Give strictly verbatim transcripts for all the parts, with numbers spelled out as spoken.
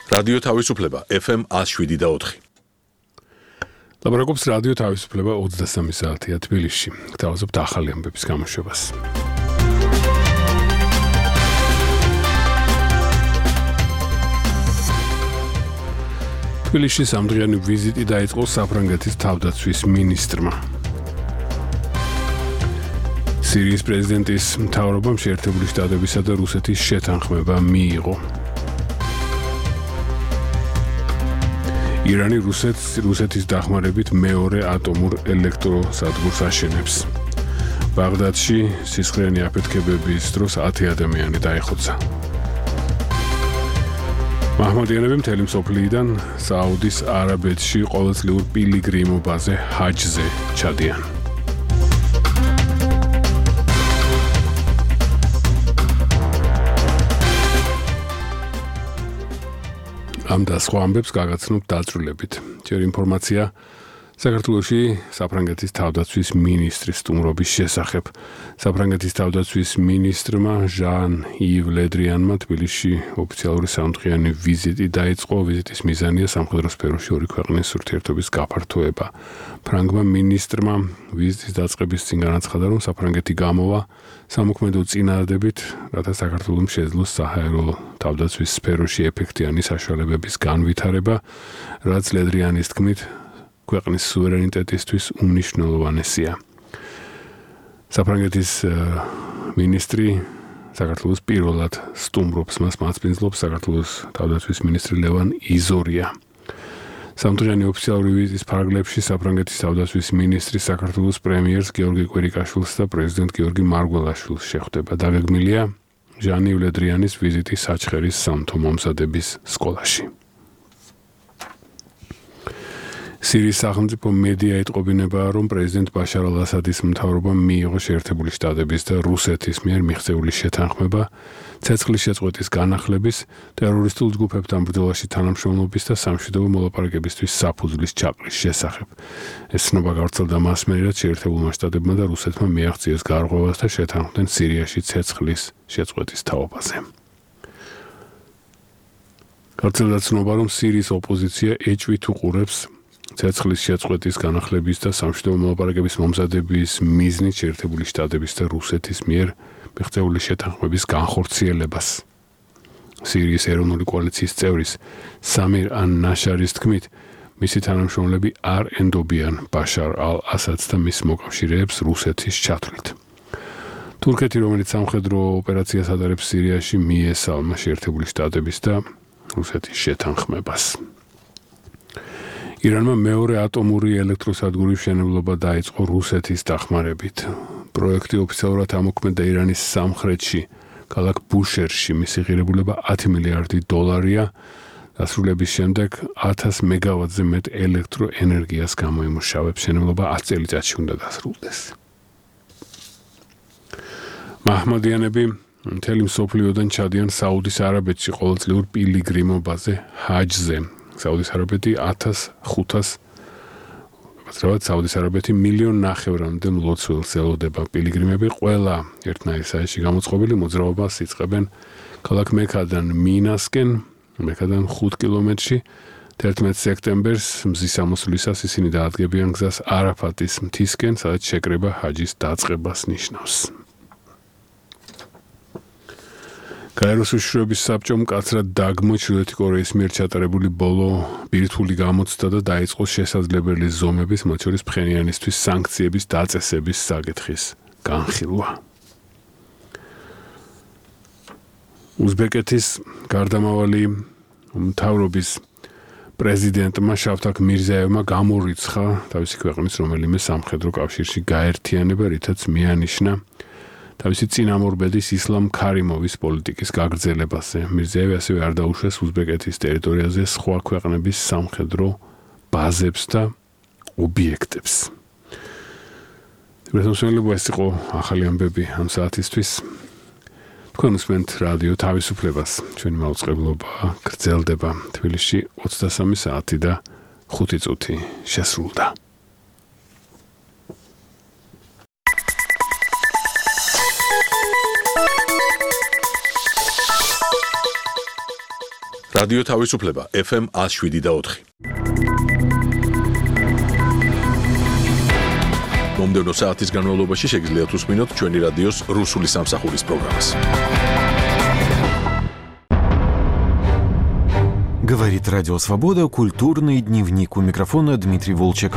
რადიო თავისუფლება ეფ ემ one oh seven და four. ლაპარაკობს რადიო თავისუფლება ოცდასამი საათია თბილისში. გთავაზობთ ახალი ამბების გამოშვებას. თბილისში სამდღიანი ვიზიტი დაიწყო საფრანგეთის თავდაცვის მინისტრმა. სირიის პრეზიდენტის მთავრობამ შეერთებული შტატებისა და რუსეთის შეთანხმება მიიღო. ირანი რუსეთს რუსეთის დახმარებით მეორე ატომურ ელექტროსადგურს აშენებს. ბაღდადში სისხლიანი აფეთქებების დროს ათი ადამიანი დაიხოცა. მაჰმადიანები მთელი მსოფლიოდან საუდის არაბეთში ყოველწლიურ პილიგრიმობაზე ჰაჯზე ჩადიან. ამ და სხვა ამბებს გაგაცნობთ დაწვრილებით. ჯერ ინფორმაცია საქართველოში საფრანგეთის თავდაცვის მინისტრის სტუმრობის შესახებ. საფრანგეთის თავდაცვის მინისტრმა ჟან-ივ ლედრიანმა თბილისში ოფიციალური სამდღიანი ვიზიტი დაიწყო. ვიზიტის მიზანია სამხედრო სფეროში ორი ქვეყნის ურთიერთობის გაფართოება. ფრანგმა მინისტრმა ვიზიტის დაწყების წინ განაცხადა, რომ საფრანგეთი გამოვა სამოქმედო წინადადებით, რათა საქართველომ შეძლოს საჰაერო თავდაცვის სფეროში ეფექტიანი საშუალებების განვითარება, რაც ლედრიანის თქმით ქვეყნის სუვერენიტეტისთვის უმნიშვნელოვანესია. საფრანგეთის მინისტრი საქართველოს პირველად სტუმრობს, მას მასპინძლობს საქართველოს თავდაცვის მინისტრი ლევან იზორია. სამდღიანი ოფიციალური ვიზიტის ფარგლებში საფრანგეთის თავდაცვის მინისტრი საქართველოს პრემიერს გიორგი კვირიკაშვილს და პრეზიდენტ გიორგი მარგველაშვილს შეხვდება. დაგეგმილია ჟან-ივ ლედრიანის ვიზიტი საჩხერის სამთო მომზადების სკოლაში. სირიის სახელმწიფო მედია ეტყობინება, რომ პრეზიდენტ ბაშარ ალ-ასადის მთავრობამ მიიღო შეერთებული შტატების და რუსეთის მიერ მიღწეული შეთანხმება ცეცხლის შეწყვეტის განახლების, ტერორისტულ ჯგუფებთან ბრძოლაში თანამშრომლობის და სამშვიდობო მოლაპარაკებისთვის საფუძვლის ჩაყრის შესახებ. ეს ცნობა გავრცელდა მასმედიად შეერთებულმა შტატებმა და რუსეთმა მიაღწიეს გარღვევას და შეთანხმდნენ სირიაში ცეცხლის შეწყვეტის თაობაზე. გავრცელდა ცნობა, რომ სირიის ოპოზიცია ეჭვით უყურებს ცეცხლის შეწყვეტის განახლების და სამშვიდობო მოლაპარაკების მომზადების მიზნით შეერთებული შტატების და რუსეთის მიერ მიღწეული შეთანხმების განხორციელებას. სირიის ეროვნული კოალიციის წევრის სამირ ან-ნაშარის თქმით, მისი თანამშრომლები არ ენდობიან ბაშარ ალ-ასადს და მის მოკავშირეებს რუსეთის ჩათვლით. თურქეთი, რომელიც სამხედრო ოპერაციას ატარებს სირიაში, მიესალმა შეერთებული შტატების და რუსეთის შეთანხმებას. ირანმა მეორე ატომური ელექტროსადგურის მშენებლობა დაიწყო რუსეთის დახმარებით. პროექტი ოფიციალურად ამოქმედა ირანის სამხრეთში, ქალაქ ბუშერში. მისი ღირებულება ათი მილიარდი დოლარია. დასრულების შემდეგ ათას მეგავატზე მეტ ელექტროენერგიას გამოიმუშავებს. მშენებლობა ათი წელიწადში უნდა დასრულდეს. მაჰმადიანები მთელი მსოფლიოდან ჩადიან საუდის არაბეთში ყოველწლიურ პილიგრიმობაზე ჰაჯზე. საუდის არაბეთი ათას ხუთას ბაცრავად საუდის არაბეთი მილიონ ნახევრამდე მლოცველს ელოდება. პილიგრიმები ყველა ერთნაირი საერთში გამოწყობილი მოძრაობას იწყებენ ქალაქ მექადან მინასკენ, მექადან ხუთ კილომეტრში. თერთმეტ სექტემბერს მზის ამოსვლისას ისინი დაადგებიან გზას არაფატის მთისკენ, სადაც შეკრება ჰაჯის დაწყებას ნიშნავს. გაეროს უშიშროების საბჭომ მკაცრად დაგმო ჩრდილოეთი კორეის მიერ ჩატარებული ბოლო ბირთვული გამოცდა და დაიწყო შესაძლებელი ზომების, მათ შორის ფხენიანისთვის სანქციების დაწესების საკითხის განხილვა. უზბეკეთის გარდამავალი მთავრობის პრეზიდენტმა შავთაქ მირზაევმა გამორიცხა თავისი ქვეყნის რომელიმე სამხედრო კავშირში გაერთიანება, რითაც მიანიშნა თავისი წინამორბედის ისლამ ქარიმოვის პოლიტიკის გაგრძელებაზე. მირზაევი ასევე არ დაუშვეს უზბეკეთის ტერიტორიაზე სხვა ქვეყნების სამხედრო ბაზებს და ობიექტებს. რესურსებია ეს იყო ახალი ამბები ამ საათისთვის. თქვენ უსმენთ რადიო თავისუფლებას. ჩვენი მაუწყებლობა გრძელდება. თბილისში ოცდასამი საათი და ხუთი წუთი შესრულდა. რადიო თავისუფლება ეფ ემ one oh seven და four. მომდევნო საათის განმავლობაში შეგიძლიათ უსმინოთ ჩვენი რადიოს რუსული სამსახურის პროგრამას. Говорит Радио Свобода, культурный дневник. У микрофона Дмитрий Волчек.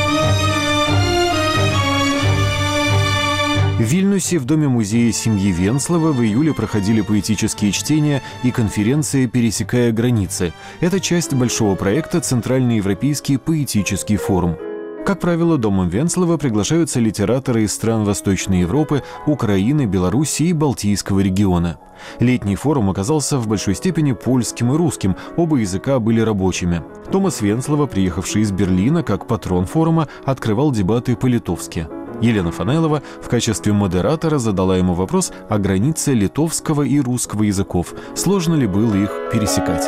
В Вильнюсе в Доме-музея семьи Венслова в июле проходили поэтические чтения и конференции «Пересекая границы». Это часть большого проекта «Центральный европейский поэтический форум». Как правило, Домом Венслова приглашаются литераторы из стран Восточной Европы, Украины, Белоруссии и Балтийского региона. Летний форум оказался в большой степени польским и русским, оба языка были рабочими. Томас Венслова, приехавший из Берлина как патрон форума, открывал дебаты по-литовски. Елена Фанайлова в качестве модератора задала ему вопрос о границе литовского и русского языков. Сложно ли было их пересекать?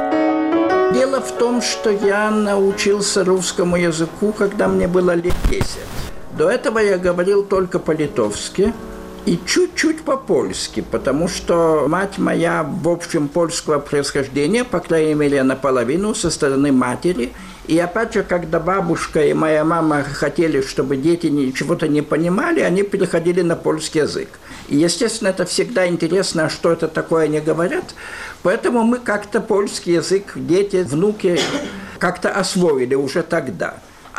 Дело в том, что я научился русскому языку, когда мне было лет десять. До этого я говорил только по-литовски и чуть-чуть по-польски, потому что мать моя, в общем, польского происхождения, по крайней мере, наполовину, со стороны матери. И опять же, когда бабушка и моя мама хотели, чтобы дети чего-то не понимали, они переходили на польский язык. И, естественно, это всегда интересно, что это такое они говорят. Поэтому мы как-то польский язык, дети, внуки, как-то освоили уже тогда.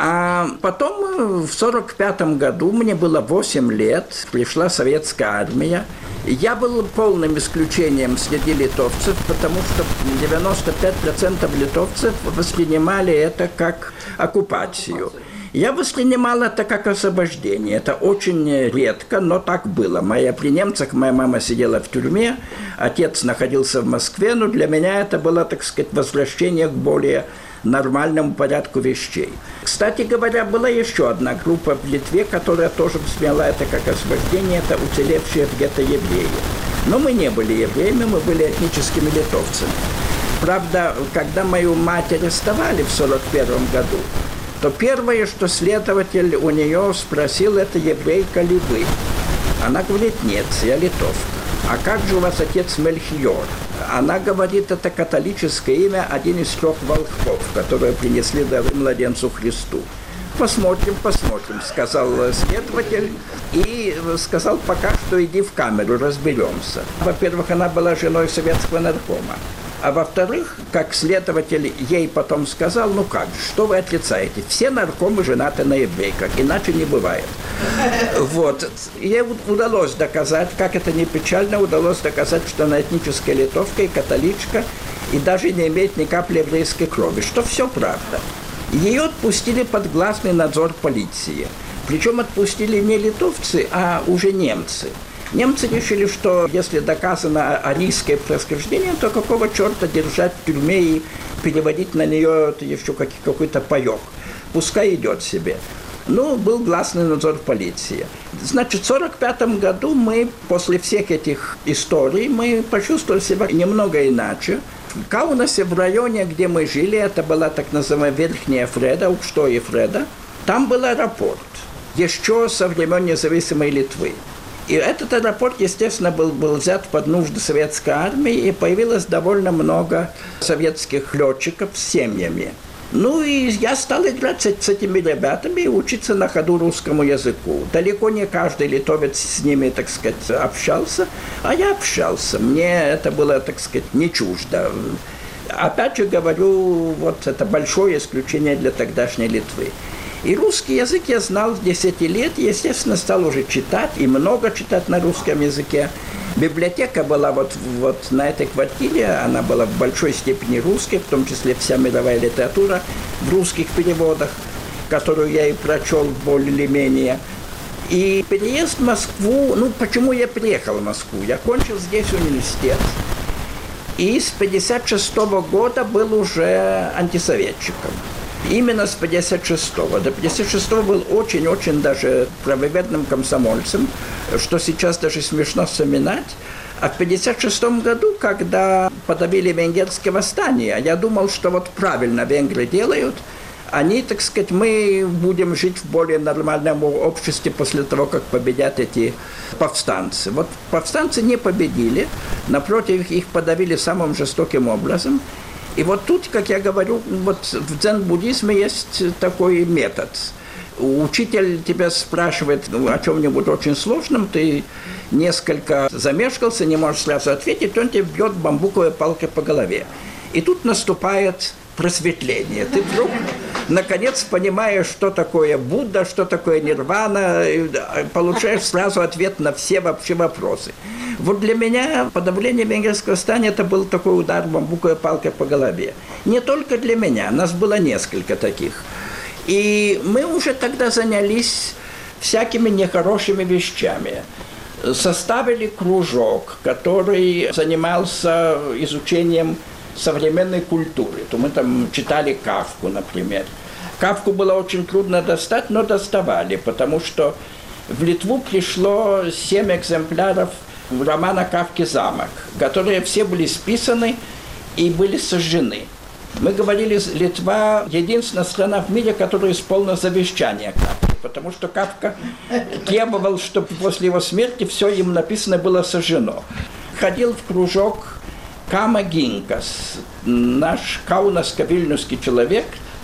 А потом в сорок пятом году, мне было восемь лет, пришла советская армия. Я был полным исключением среди литовцев, потому что девяносто пять процентов литовцев воспринимали это как оккупацию. Я воспринимал это как освобождение. Это очень редко, но так было. Моя, при немцах моя мама сидела в тюрьме, отец находился в Москве, но для меня это было, так сказать, возвращение к более нормальному порядку вещей. Кстати говоря, была еще одна группа в Литве, которая тоже восприняла это как освобождение, это уцелевшие в гетто евреи. Но мы не были евреями, мы были этническими литовцами. Правда, когда мою мать арестовали в сорок первом году, то первое, что следователь у нее спросил, это еврейка ли вы? Она говорит, нет, я литовка. А как же у вас отец Мельхиор? Она говорит, это католическое имя, один из трех волхвов, которые принесли дары младенцу Христу. Посмотрим, посмотрим, сказал следователь, и сказал, пока что иди в камеру, разберемся. Во-первых, она была женой советского наркома. А во-вторых, как следователь ей потом сказал, ну как же, что вы отрицаете? Все наркомы женаты на еврейках, иначе не бывает. Вот. Ей удалось доказать, как это не печально, удалось доказать, что она этническая литовка и католичка, и даже не имеет ни капли еврейской крови, что все правда. Ее отпустили под гласный надзор полиции. Причем отпустили не литовцы, а уже немцы. Немцы решили, что если доказано арийское происхождение, то какого черта держать в тюрьме и переводить на нее еще какой-то паек. Пускай идет себе. Ну, был гласный надзор полиции. Значит, в сорок пятом году мы, после всех этих историй, мы почувствовали себя немного иначе. В Каунасе, в районе, где мы жили, это была так называемая Верхняя Фреда, Укштои Фреда, там был аэропорт, еще со времен независимой Литвы. И этот аэропорт, естественно, был, был взят под нужды советской армии, и появилось довольно много советских летчиков с семьями. Ну и я стал играть с, с этими ребятами и учиться на ходу русскому языку. Далеко не каждый литовец с ними, так сказать, общался, а я общался. Мне это было, так сказать, не чуждо. Опять же говорю, вот это большое исключение для тогдашней Литвы. И русский язык я знал с десяти лет, естественно, стал уже читать, и много читать на русском языке. Библиотека была вот, вот на этой квартире, она была в большой степени русской, в том числе вся мировая литература в русских переводах, которую я и прочел более или менее. И переезд в Москву, ну, почему я приехал в Москву? Я кончил здесь университет, и с пятьдесят шестого года был уже антисоветчиком. Именно с пятьдесят шестого. До пятьдесят шестого был очень-очень даже правоверным комсомольцем, что сейчас даже смешно вспоминать. А в пятьдесят шестом году, когда подавили венгерское восстание, я думал, что вот правильно венгры делают, они, так сказать, мы будем жить в более нормальном обществе после того, как победят эти повстанцы. Вот повстанцы не победили, напротив, их подавили самым жестоким образом. И вот тут, как я говорю, вот в дзен-буддизме есть такой метод. Учитель тебя спрашивает о чем-нибудь очень сложном, ты несколько замешкался, не можешь сразу ответить, он тебе бьет бамбуковой палкой по голове. И тут наступает просветление. Ты вдруг, наконец, понимаешь, что такое Будда, что такое нирвана, и получаешь сразу ответ на все вообще вопросы. Вот для меня подавление венгерского восстания – это был такой удар бамбуковой палкой по голове. Не только для меня, нас было несколько таких. И мы уже тогда занялись всякими нехорошими вещами. Составили кружок, который занимался изучением современной культуры. То мы там читали Кафку, например. Кафку было очень трудно достать, но доставали, потому что в Литву пришло семь экземпляров романа Кафки «Замок», которые все были списаны и были сожжены. Мы говорили, Литва – единственная страна в мире, которая исполнила завещание Кафки, потому что Кафка требовал, чтобы после его смерти все им написано было сожжено. Ходил в кружок Кама Гинкас, наш каунаско-вильнюсский человек,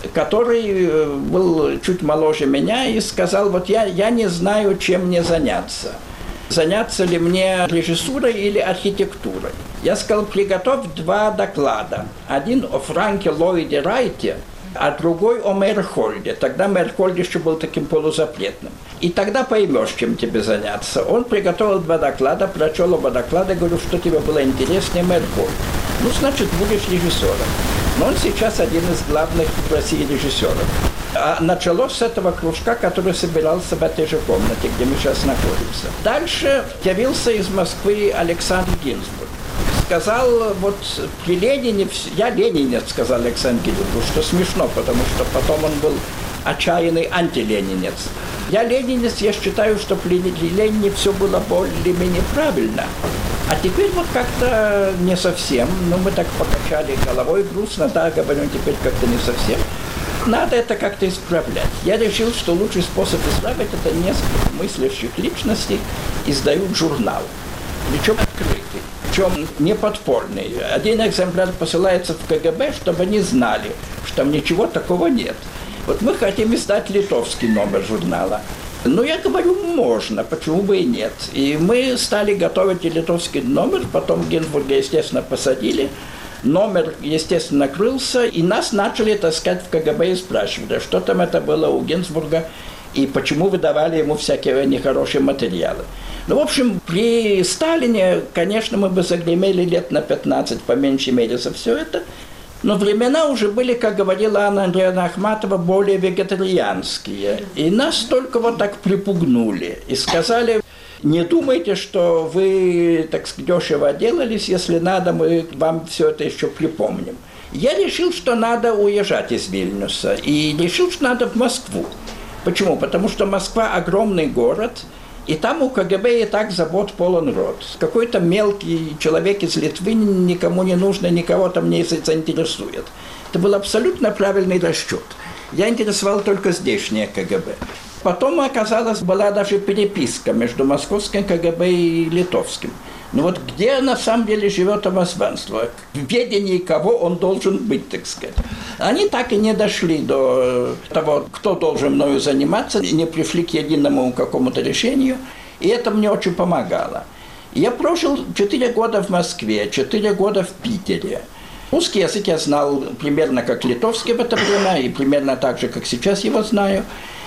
который был чуть моложе меня и сказал, вот я, я не знаю, чем мне заняться. Заняться ли мне режиссурой или архитектурой? Я сказал, приготовь два доклада. Один о Франке Ллойде Райте, а другой о Мейерхольде. Тогда Мейерхольд еще был таким полузапретным. И тогда поймешь, чем тебе заняться. Он приготовил два доклада, прочел оба доклада, говорю, что тебе было интереснее Мейерхольд. Ну, значит, будешь режиссером. Но он сейчас один из главных в России режиссеров. А началось с этого кружка, который собирался в этой же комнате, где мы сейчас находимся. Дальше явился из Москвы Александр Гинзбург. Сказал, вот при Ленине, я ленинец, сказал Александр Гинзбург, что смешно, потому что потом он был отчаянный антиленинец. Я ленинец, я считаю, что при Ленине все было более-менее правильно. А теперь вот как-то не совсем. Ну, мы так покачали головой грустно, да, говорю, теперь как-то не совсем. Надо это как-то исправлять. Я решил, что лучший способ исправить – это несколько мыслящих личностей издают журнал. Причем открытый, причем не подпольный. Один экземпляр посылается в ка гэ бэ, чтобы они знали, что там ничего такого нет. Вот мы хотим издать литовский номер журнала. Ну, я говорю, можно, почему бы и нет. И мы стали готовить литовский номер, потом Гинзбурга, естественно, посадили. Номер, естественно, накрылся, и нас начали таскать в ка гэ бэ и спрашивать, а что там это было у Гинзбурга, и почему вы давали ему всякие нехорошие материалы. Ну, в общем, при Сталине, конечно, мы бы загремели лет на пятнадцать, по меньшей мере, за все это. Но времена уже были, как говорила Анна Андреевна Ахматова, более вегетарианские. И нас только вот так припугнули и сказали, не думайте, что вы, так сказать, дешево отделались, если надо, мы вам все это еще припомним. Я решил, что надо уезжать из Вильнюса, и решил, что надо в Москву. Почему? Потому что Москва огромный город, и там у ка гэ бэ и так забот полон рот. Какой-то мелкий человек из Литвы никому не нужно, никого там не заинтересует. Это был абсолютно правильный расчет. Я интересовал только здешнее ка гэ бэ. Потом, оказалось, была даже переписка между московским ка гэ бэ и литовским. Но вот где на самом деле живет самозванство? В ведении кого он должен быть, так сказать. Они так и не дошли до того, кто должен мною заниматься, не пришли к единому какому-то решению, и это мне очень помогало. Я прожил четыре года в Москве, четыре года в Питере. Русский язык я знал примерно как литовский в это время, и примерно так же, как сейчас его знаю.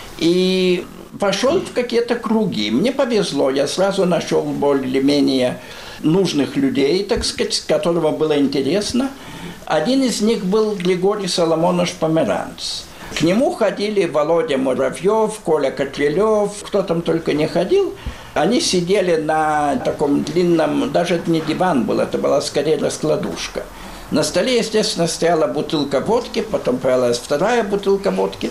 И пошел в какие-то круги. Мне повезло, я сразу нашел более-менее нужных людей, так сказать, которым было интересно. Один из них был Григорий Соломонович Померанц. К нему ходили Володя Муравьев, Коля Котлелев, кто там только не ходил. Они сидели на таком длинном, даже это не диван был, это была скорее раскладушка. На столе, естественно, стояла бутылка водки, потом появилась вторая бутылка водки.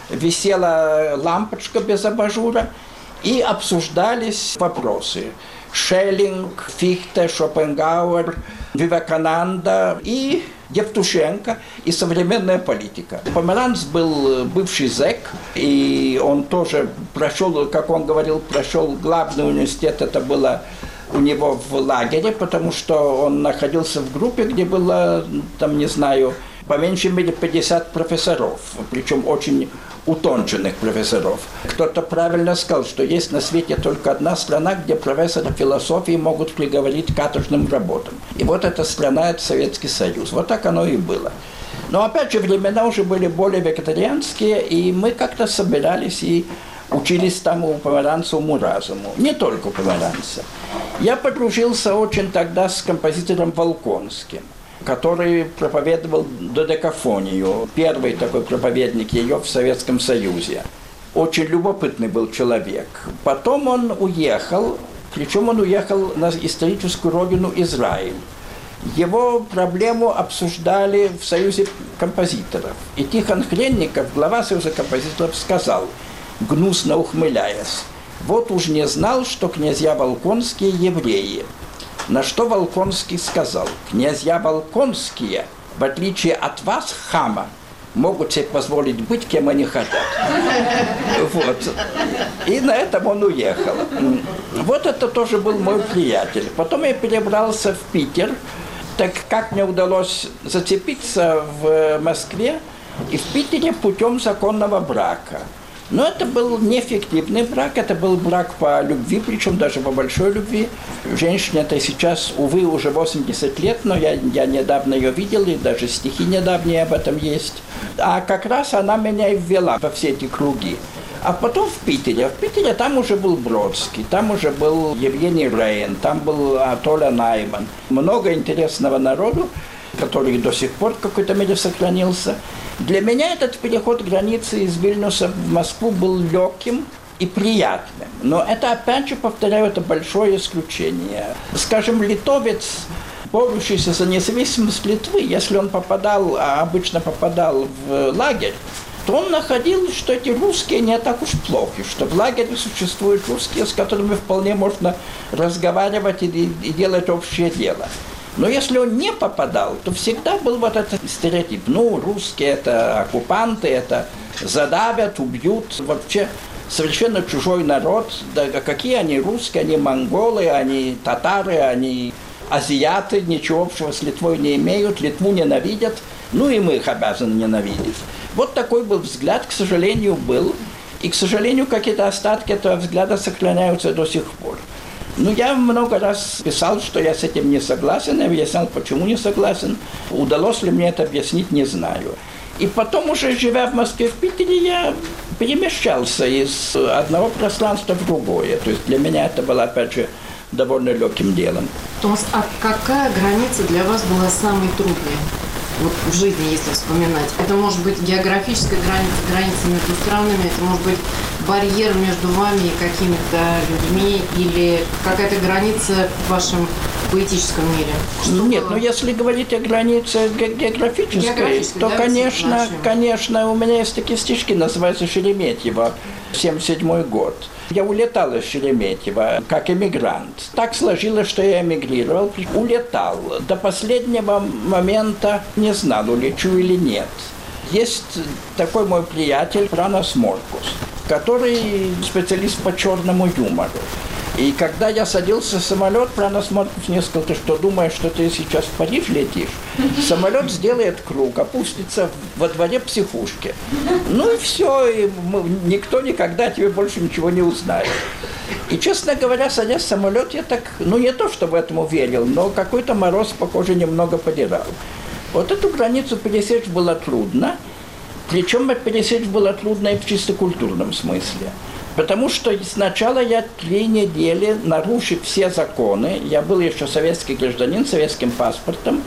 Висела лампочка без абажура, и обсуждались вопросы. Шеллинг, Фихте, Шопенгауэр, Вивекананда и Евтушенко, и современная политика. Померанц был бывший зэк, и он тоже прошел, как он говорил, прошел главный университет, это было у него в лагере, потому что он находился в группе, где было, там, не знаю, по меньшей мере пятьдесят профессоров, причем очень утонченных профессоров. Кто-то правильно сказал, что есть на свете только одна страна, где профессоры философии могут приговорить к каторжным работам. И вот эта страна – это Советский Союз. Вот так оно и было. Но опять же, времена уже были более вегетарианские, и мы как-то собирались и учились там у Померанца уму-разуму. Не только у Померанца. Я подружился очень тогда с композитором Волконским, который проповедовал додекафонию. Первый такой проповедник ее в Советском Союзе. Очень любопытный был человек. Потом он уехал, причем он уехал на историческую родину Израиль. Его проблему обсуждали в Союзе композиторов. И Тихон Хренников, глава Союза композиторов, сказал, гнусно ухмыляясь, вот уж не знал, что князья Волконские евреи. На что Волконский сказал, князья Волконские, в отличие от вас, хама, могут себе позволить быть, кем они хотят. Вот. И на этом он уехал. Вот это тоже был мой приятель. Потом я перебрался в Питер. Так как мне удалось зацепиться в Москве и в Питере путем законного брака. Но это был неэффективный брак, это был брак по любви, причем даже по большой любви. Женщине-то сейчас, увы, уже восемьдесят лет, но я, я недавно ее видел, и даже стихи недавние об этом есть. А как раз она меня и ввела во все эти круги. А потом в Питере. В Питере там уже был Бродский, там уже был Евгений Рейн, там был Толя Найман. Много интересного народу, который до сих пор в какой-то мере сохранился. Для меня этот переход границы из Вильнюса в Москву был легким и приятным. Но это, опять же, повторяю, это большое исключение. Скажем, литовец, борющийся за независимость Литвы, если он попадал, а обычно попадал в лагерь, то он находил, что эти русские не так уж плохи, что в лагере существуют русские, с которыми вполне можно разговаривать и, и делать общее дело. Но если он не попадал, то всегда был вот этот стереотип. Ну, русские – это оккупанты, это задавят, убьют. Вообще совершенно чужой народ. Да какие они русские, они монголы, они татары, они азиаты, ничего общего с Литвой не имеют, Литву ненавидят, ну и мы их обязаны ненавидеть. Вот такой был взгляд, к сожалению, был. И, к сожалению, какие-то остатки этого взгляда сохраняются до сих пор. Ну, я много раз писал, что я с этим не согласен, я объяснял, почему не согласен. Удалось ли мне это объяснить, не знаю. И потом уже, живя в Москве, в Питере, я перемещался из одного пространства в другое. То есть для меня это было, опять же, довольно легким делом. Томас, а какая граница для вас была самой трудной? Вот в жизни, если вспоминать. Это может быть географическая граница, граница между странами, это может быть барьер между вами и какими-то людьми, или какая-то граница в вашем поэтическом мире? Что Нет, было? ну если говорить о границе географической, Географической, то, да, конечно, конечно, у меня есть такие стишки, называются «Шереметьево», семьдесят седьмой год. Я улетал из Шереметьево как эмигрант. Так сложилось, что я эмигрировал, улетал. До последнего момента не знал, улечу или нет. Есть такой мой приятель Пранос Моркус, который специалист по черному юмору. И когда я садился в самолет, Пранос Моркус мне сказал, ты что, думаешь, что ты сейчас в Париж летишь? Самолет сделает круг, опустится во дворе психушки. Ну и все, и никто никогда тебе больше ничего не узнает. И, честно говоря, садясь в самолет, я так, ну не то чтобы этому верил, но какой-то мороз, похоже, немного подирал. Вот эту границу пересечь было трудно, причем пересечь было трудно и в чисто культурном смысле. Потому что сначала я три недели, нарушив все законы, я был еще советский гражданин, советским паспортом,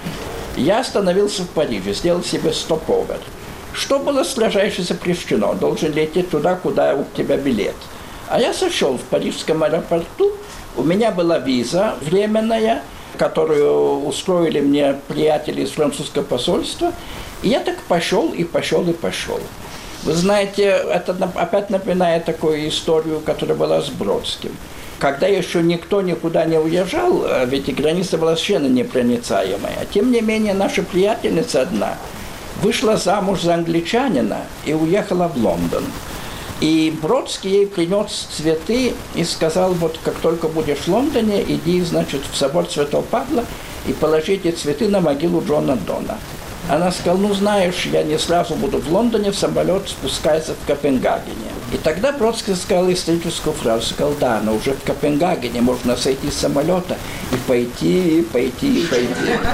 я остановился в Париже, сделал себе стоп-овер. Что было строжайше запрещено? Должен лететь туда, куда у тебя билет. А я сошел в парижском аэропорту, у меня была виза временная, которую устроили мне приятели из французского посольства, и я так пошел, и пошел, и пошел. Вы знаете, это опять напоминает такую историю, которая была с Бродским. Когда еще никто никуда не уезжал, ведь и граница была совершенно непроницаемая. Тем не менее, наша приятельница одна вышла замуж за англичанина и уехала в Лондон. И Бродский ей принес цветы и сказал, вот как только будешь в Лондоне, иди, значит, в собор Святого Павла и положи эти цветы на могилу Джона Дона. Она сказала, ну, знаешь, я не сразу буду в Лондоне, самолет спускается в Копенгагене. И тогда Бродский сказал историческую фразу, сказал, да, но уже в Копенгагене можно сойти с самолета и пойти, и пойти, и пойти.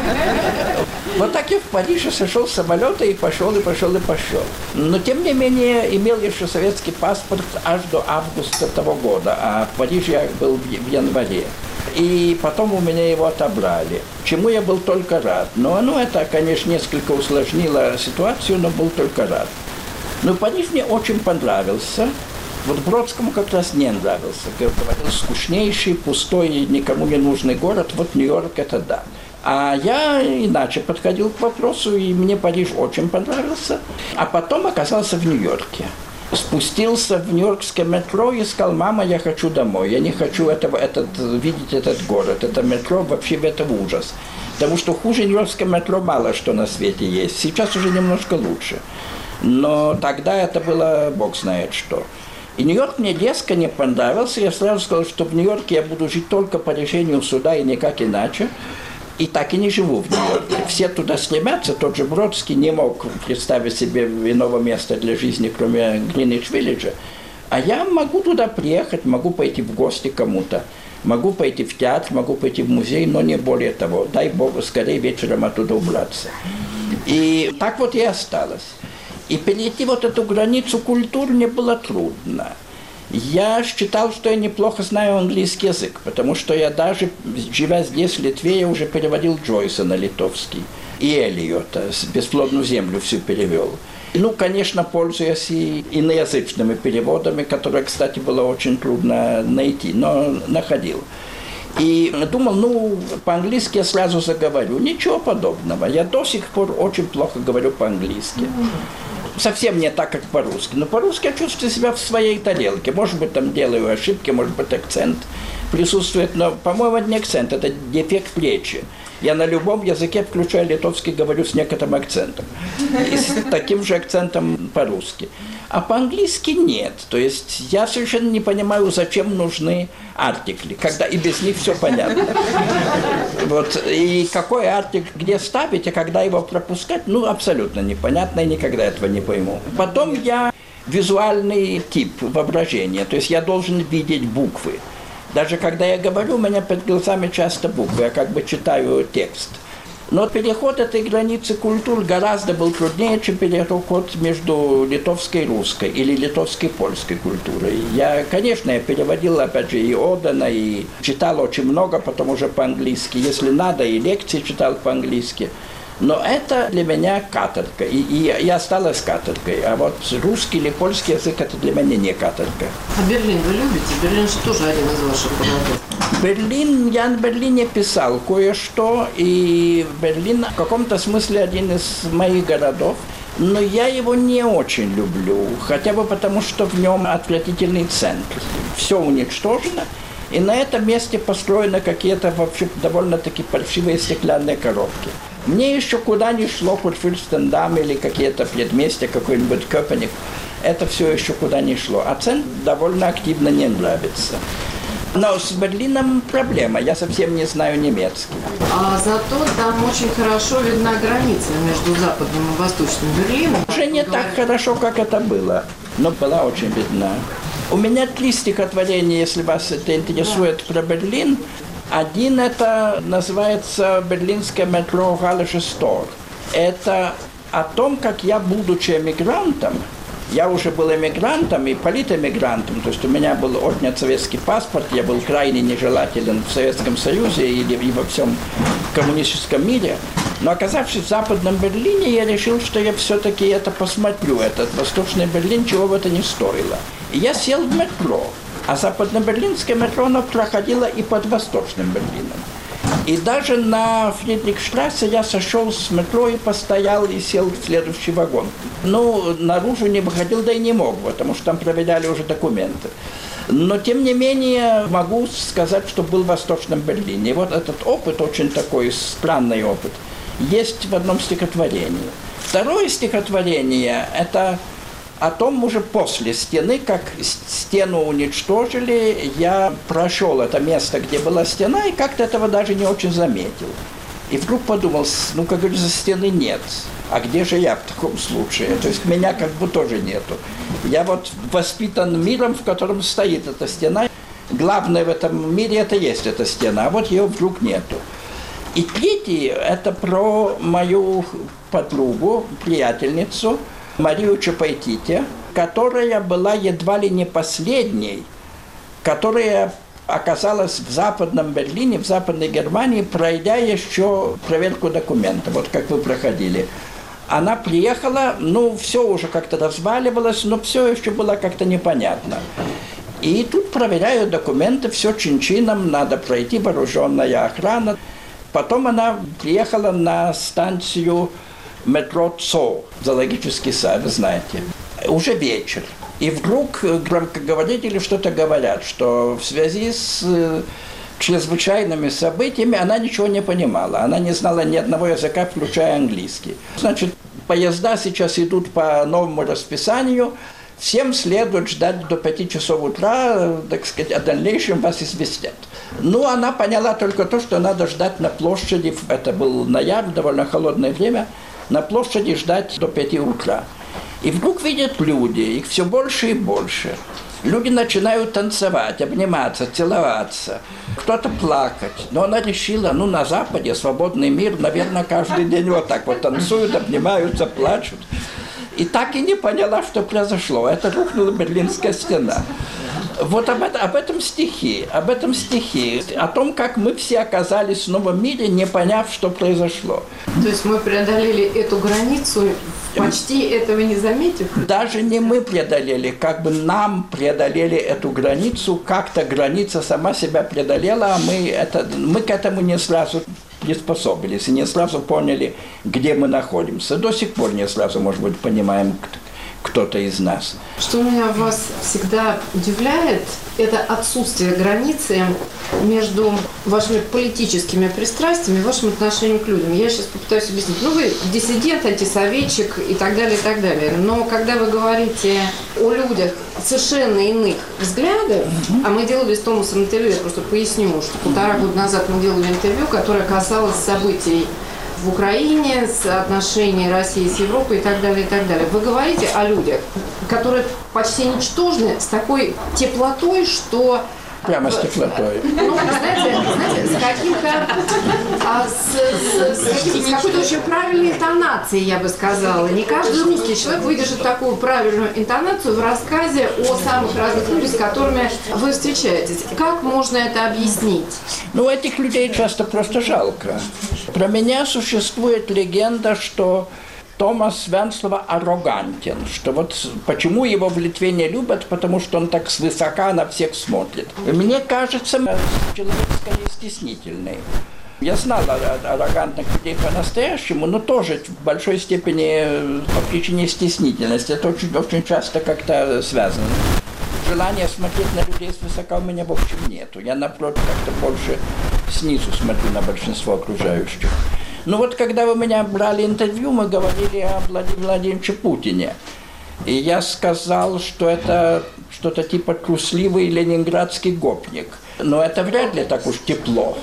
Вот так я в Париже сошел с самолета и пошел, и пошел, и пошел. Но, тем не менее, имел еще советский паспорт аж до августа того года, а в Париже я был в январе. И потом у меня его отобрали, чему я был только рад. Но ну, это, конечно, несколько усложнило ситуацию, но был только рад. Но Париж мне очень понравился. Вот Бродскому как раз не нравился. Говорил, скучнейший, пустой, никому не нужный город. Вот Нью-Йорк – это да. А я иначе подходил к вопросу, и мне Париж очень понравился. А потом оказался в Нью-Йорке. Спустился в нью-йоркское метро и сказал, мама, я хочу домой, я не хочу этого, этот, видеть этот город, это метро, вообще это ужас. Потому что хуже нью-йоркского метро мало что на свете есть, сейчас уже немножко лучше. Но тогда это было бог знает что. И Нью-Йорк мне резко не понравился, я сразу сказал, что в Нью-Йорке я буду жить только по решению суда и никак иначе. И так и не живу в Нью-Йорке. Все туда стремятся. Тот же Бродский не мог представить себе иного места для жизни, кроме Гринвич-Виллиджа. А я могу туда приехать, могу пойти в гости кому-то, могу пойти в театр, могу пойти в музей, но не более того. Дай Богу, скорее вечером оттуда убраться. И так вот и осталось. И перейти вот эту границу культур мне было трудно. Я считал, что я неплохо знаю английский язык, потому что я даже, живя здесь, в Литве, я уже переводил Джойса на литовский. И Элиота, «Бесплодную землю» всю перевел. Ну, конечно, пользуясь и иноязычными переводами, которые, кстати, было очень трудно найти, но находил. И думал, ну, по-английски я сразу заговорю. Ничего подобного. Я до сих пор очень плохо говорю по-английски. Совсем не так, как по-русски. Но по-русски я чувствую себя в своей тарелке. Может быть, там делаю ошибки, может быть, акцент присутствует. Но, по-моему, это не акцент, это дефект речи. Я на любом языке, включая литовский, говорю с некоторым акцентом. И с таким же акцентом по-русски. А по-английски нет. То есть я совершенно не понимаю, зачем нужны артикли, когда и без них все понятно. Вот. И какой артикль где ставить, и когда его пропускать, ну, абсолютно непонятно, и никогда этого не пойму. Потом я визуальный тип воображения, то есть я должен видеть буквы. Даже когда я говорю, у меня перед глазами часто буквы, я как бы читаю текст. Но переход этой границы культур гораздо был труднее, чем переход между литовской и русской или литовской и польской культурой. Я, конечно, я переводил, опять же, и Одена, и читал очень много, потом уже по-английски. Если надо, и лекции читал по-английски. Но это для меня каторга, и, и я осталась каторгой. А вот русский или польский язык – это для меня не каторга. А Берлин вы любите? Берлин же тоже один из ваших городов. Берлин, я в Берлине писал кое-что, и Берлин в каком-то смысле один из моих городов. Но я его не очень люблю, хотя бы потому, что в нем отвратительный центр. Все уничтожено. И на этом месте построены какие-то вообще довольно-таки паршивые стеклянные коробки. Мне еще куда ни шло, хоть Фюрстендам или какие-то предместья, какой-нибудь Köpenick, это все еще куда ни шло. А центр довольно активно не нравится. Но с Берлином проблема, я совсем не знаю немецкий. А зато там очень хорошо видна граница между Западным и Восточным Берлином. Уже не так хорошо, как это было, но была очень видна. У меня три стихотворения, если вас это интересует, про Берлин. Один это называется «Берлинское метро Галлисche Tor». Это о том, как я, будучи эмигрантом, я уже был эмигрантом и политэмигрантом, то есть у меня был отнят советский паспорт, я был крайне нежелателен в Советском Союзе и, и во всем коммунистическом мире. Но оказавшись в Западном Берлине, я решил, что я все-таки это посмотрю, этот Восточный Берлин, чего бы это ни стоило. И я сел в метро. А западно-берлинское метро, оно проходило и под Восточным Берлином. И даже на Фридрихштрассе я сошел с метро и постоял, и сел в следующий вагон. Ну, наружу не выходил, да и не мог, потому что там проверяли уже документы. Но, тем не менее, могу сказать, что был в Восточном Берлине. И вот этот опыт, очень такой странный опыт, есть в одном стихотворении. Второе стихотворение – это Потом уже после стены, как стену уничтожили, я прошел это место, где была стена, и как-то этого даже не очень заметил. И вдруг подумал, ну, как говорится, стены нет. А где же я в таком случае? То есть меня как бы тоже нету. Я вот воспитан миром, в котором стоит эта стена. Главное в этом мире это есть эта стена, а вот ее вдруг нету. И третий, это про мою подругу, приятельницу, Марию Чапаитите, которая была едва ли не последней, которая оказалась в Западном Берлине, в Западной Германии, пройдя еще проверку документов, вот как вы проходили. Она приехала, ну, все уже как-то разваливалось, но все еще было как-то непонятно. И тут проверяют документы, все чин-чином, надо пройти, вооруженная охрана. Потом она приехала на станцию метро ЦО, зоологический сад, вы знаете. Уже вечер. И вдруг громкоговорители что-то говорят, что в связи с чрезвычайными событиями она ничего не понимала. Она не знала ни одного языка, включая английский. Значит, поезда сейчас идут по новому расписанию. Всем следует ждать до пяти часов утра, так сказать, о дальнейшем вас известят. Ну, она поняла только то, что надо ждать на площади, это был ноябрь, довольно холодное время, на площади ждать до пяти утра. И вдруг видят люди, их все больше и больше. Люди начинают танцевать, обниматься, целоваться, кто-то плакать. Но она решила, ну, на Западе свободный мир, наверное, каждый день вот так вот танцуют, обнимаются, плачут. И так и не поняла, что произошло. Это рухнула Берлинская стена. Вот об, это, об этом стихи, об этом стихи, о том, как мы все оказались в новом мире, не поняв, что произошло. То есть мы преодолели эту границу, почти этого не заметив? Даже не мы преодолели, как бы нам преодолели эту границу, как-то граница сама себя преодолела, а мы, это, мы к этому не сразу приспособились и не сразу поняли, где мы находимся. До сих пор не сразу, может быть, понимаем, кто-то из нас. Что меня вас всегда удивляет, это отсутствие границы между вашими политическими пристрастиями и вашим отношением к людям. Я сейчас попытаюсь объяснить. Ну, вы диссидент, антисоветчик и так далее, и так далее. Но когда вы говорите о людях совершенно иных взглядов, mm-hmm. а мы делали с Томасом интервью, я просто поясню, что полтора года назад мы делали интервью, которое касалось событий в Украине, с отношений России с Европой и так далее, и так далее. Вы говорите о людях, которые почти ничтожны, с такой теплотой, что... Прямо с теплотой. Ну, знаете, знаете с каким-то... А, с, с, с, каким, с какой-то очень правильной интонацией, я бы сказала. Не каждый русский человек выдержит такую правильную интонацию в рассказе о самых разных людях, с которыми вы встречаетесь. Как можно это объяснить? Ну, этих людей часто просто жалко. Про меня существует легенда, что Томас Венслова аррогантен, что вот почему его в Литве не любят, потому что он так свысока на всех смотрит. И мне кажется, человек скорее стеснительный. Я знал аррогантных людей по-настоящему, но тоже в большой степени по причине стеснительности. Это очень, очень часто как-то связано. Желания смотреть на людей свысока у меня в общем нету. Я, напротив, как-то больше снизу смотрю на большинство окружающих. Ну вот, когда вы меня брали интервью, мы говорили о Владимире Владимировиче Путине. И я сказал, что это что-то типа трусливый ленинградский гопник. Но это вряд ли так уж тепло.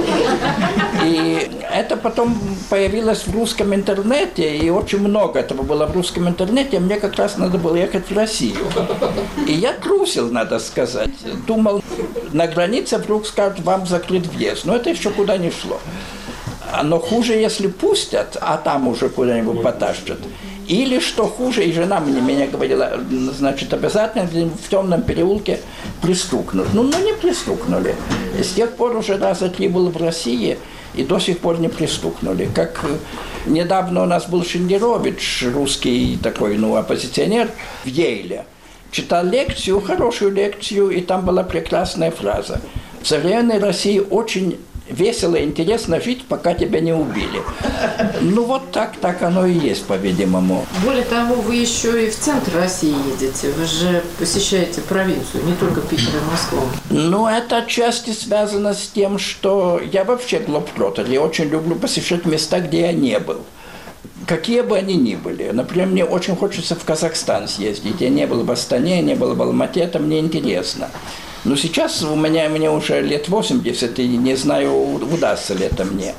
И это потом появилось в русском интернете, и очень много этого было в русском интернете. Мне как раз надо было ехать в Россию. И я трусил, надо сказать. Думал, на границе вдруг скажут, вам закрыт въезд. Но это еще куда не шло. Но хуже, если пустят, а там уже куда-нибудь потащат. Или, что хуже, и жена мне меня говорила, значит, обязательно в темном переулке пристукнут. Ну, ну, не пристукнули. С тех пор уже раза три был в России, и до сих пор не пристукнули. Как недавно у нас был Шендерович, русский такой, ну, оппозиционер, в Йейле. Читал лекцию, хорошую лекцию, и там была прекрасная фраза. В современной России очень весело и интересно жить, пока тебя не убили. Ну вот так, так оно и есть, по-видимому. Более того, вы еще и в центр России едете. Вы же посещаете провинцию, не только Питер и Москву. Ну, это отчасти связано с тем, что я вообще глобтротер. Я очень люблю посещать места, где я не был. какие бы они ни были. Например, мне очень хочется в Казахстан съездить. Я не был в Астане, не был в Алмате, это мне интересно. Но сейчас у меня, мне уже лет восемьдесят, и не знаю, удастся ли это мне.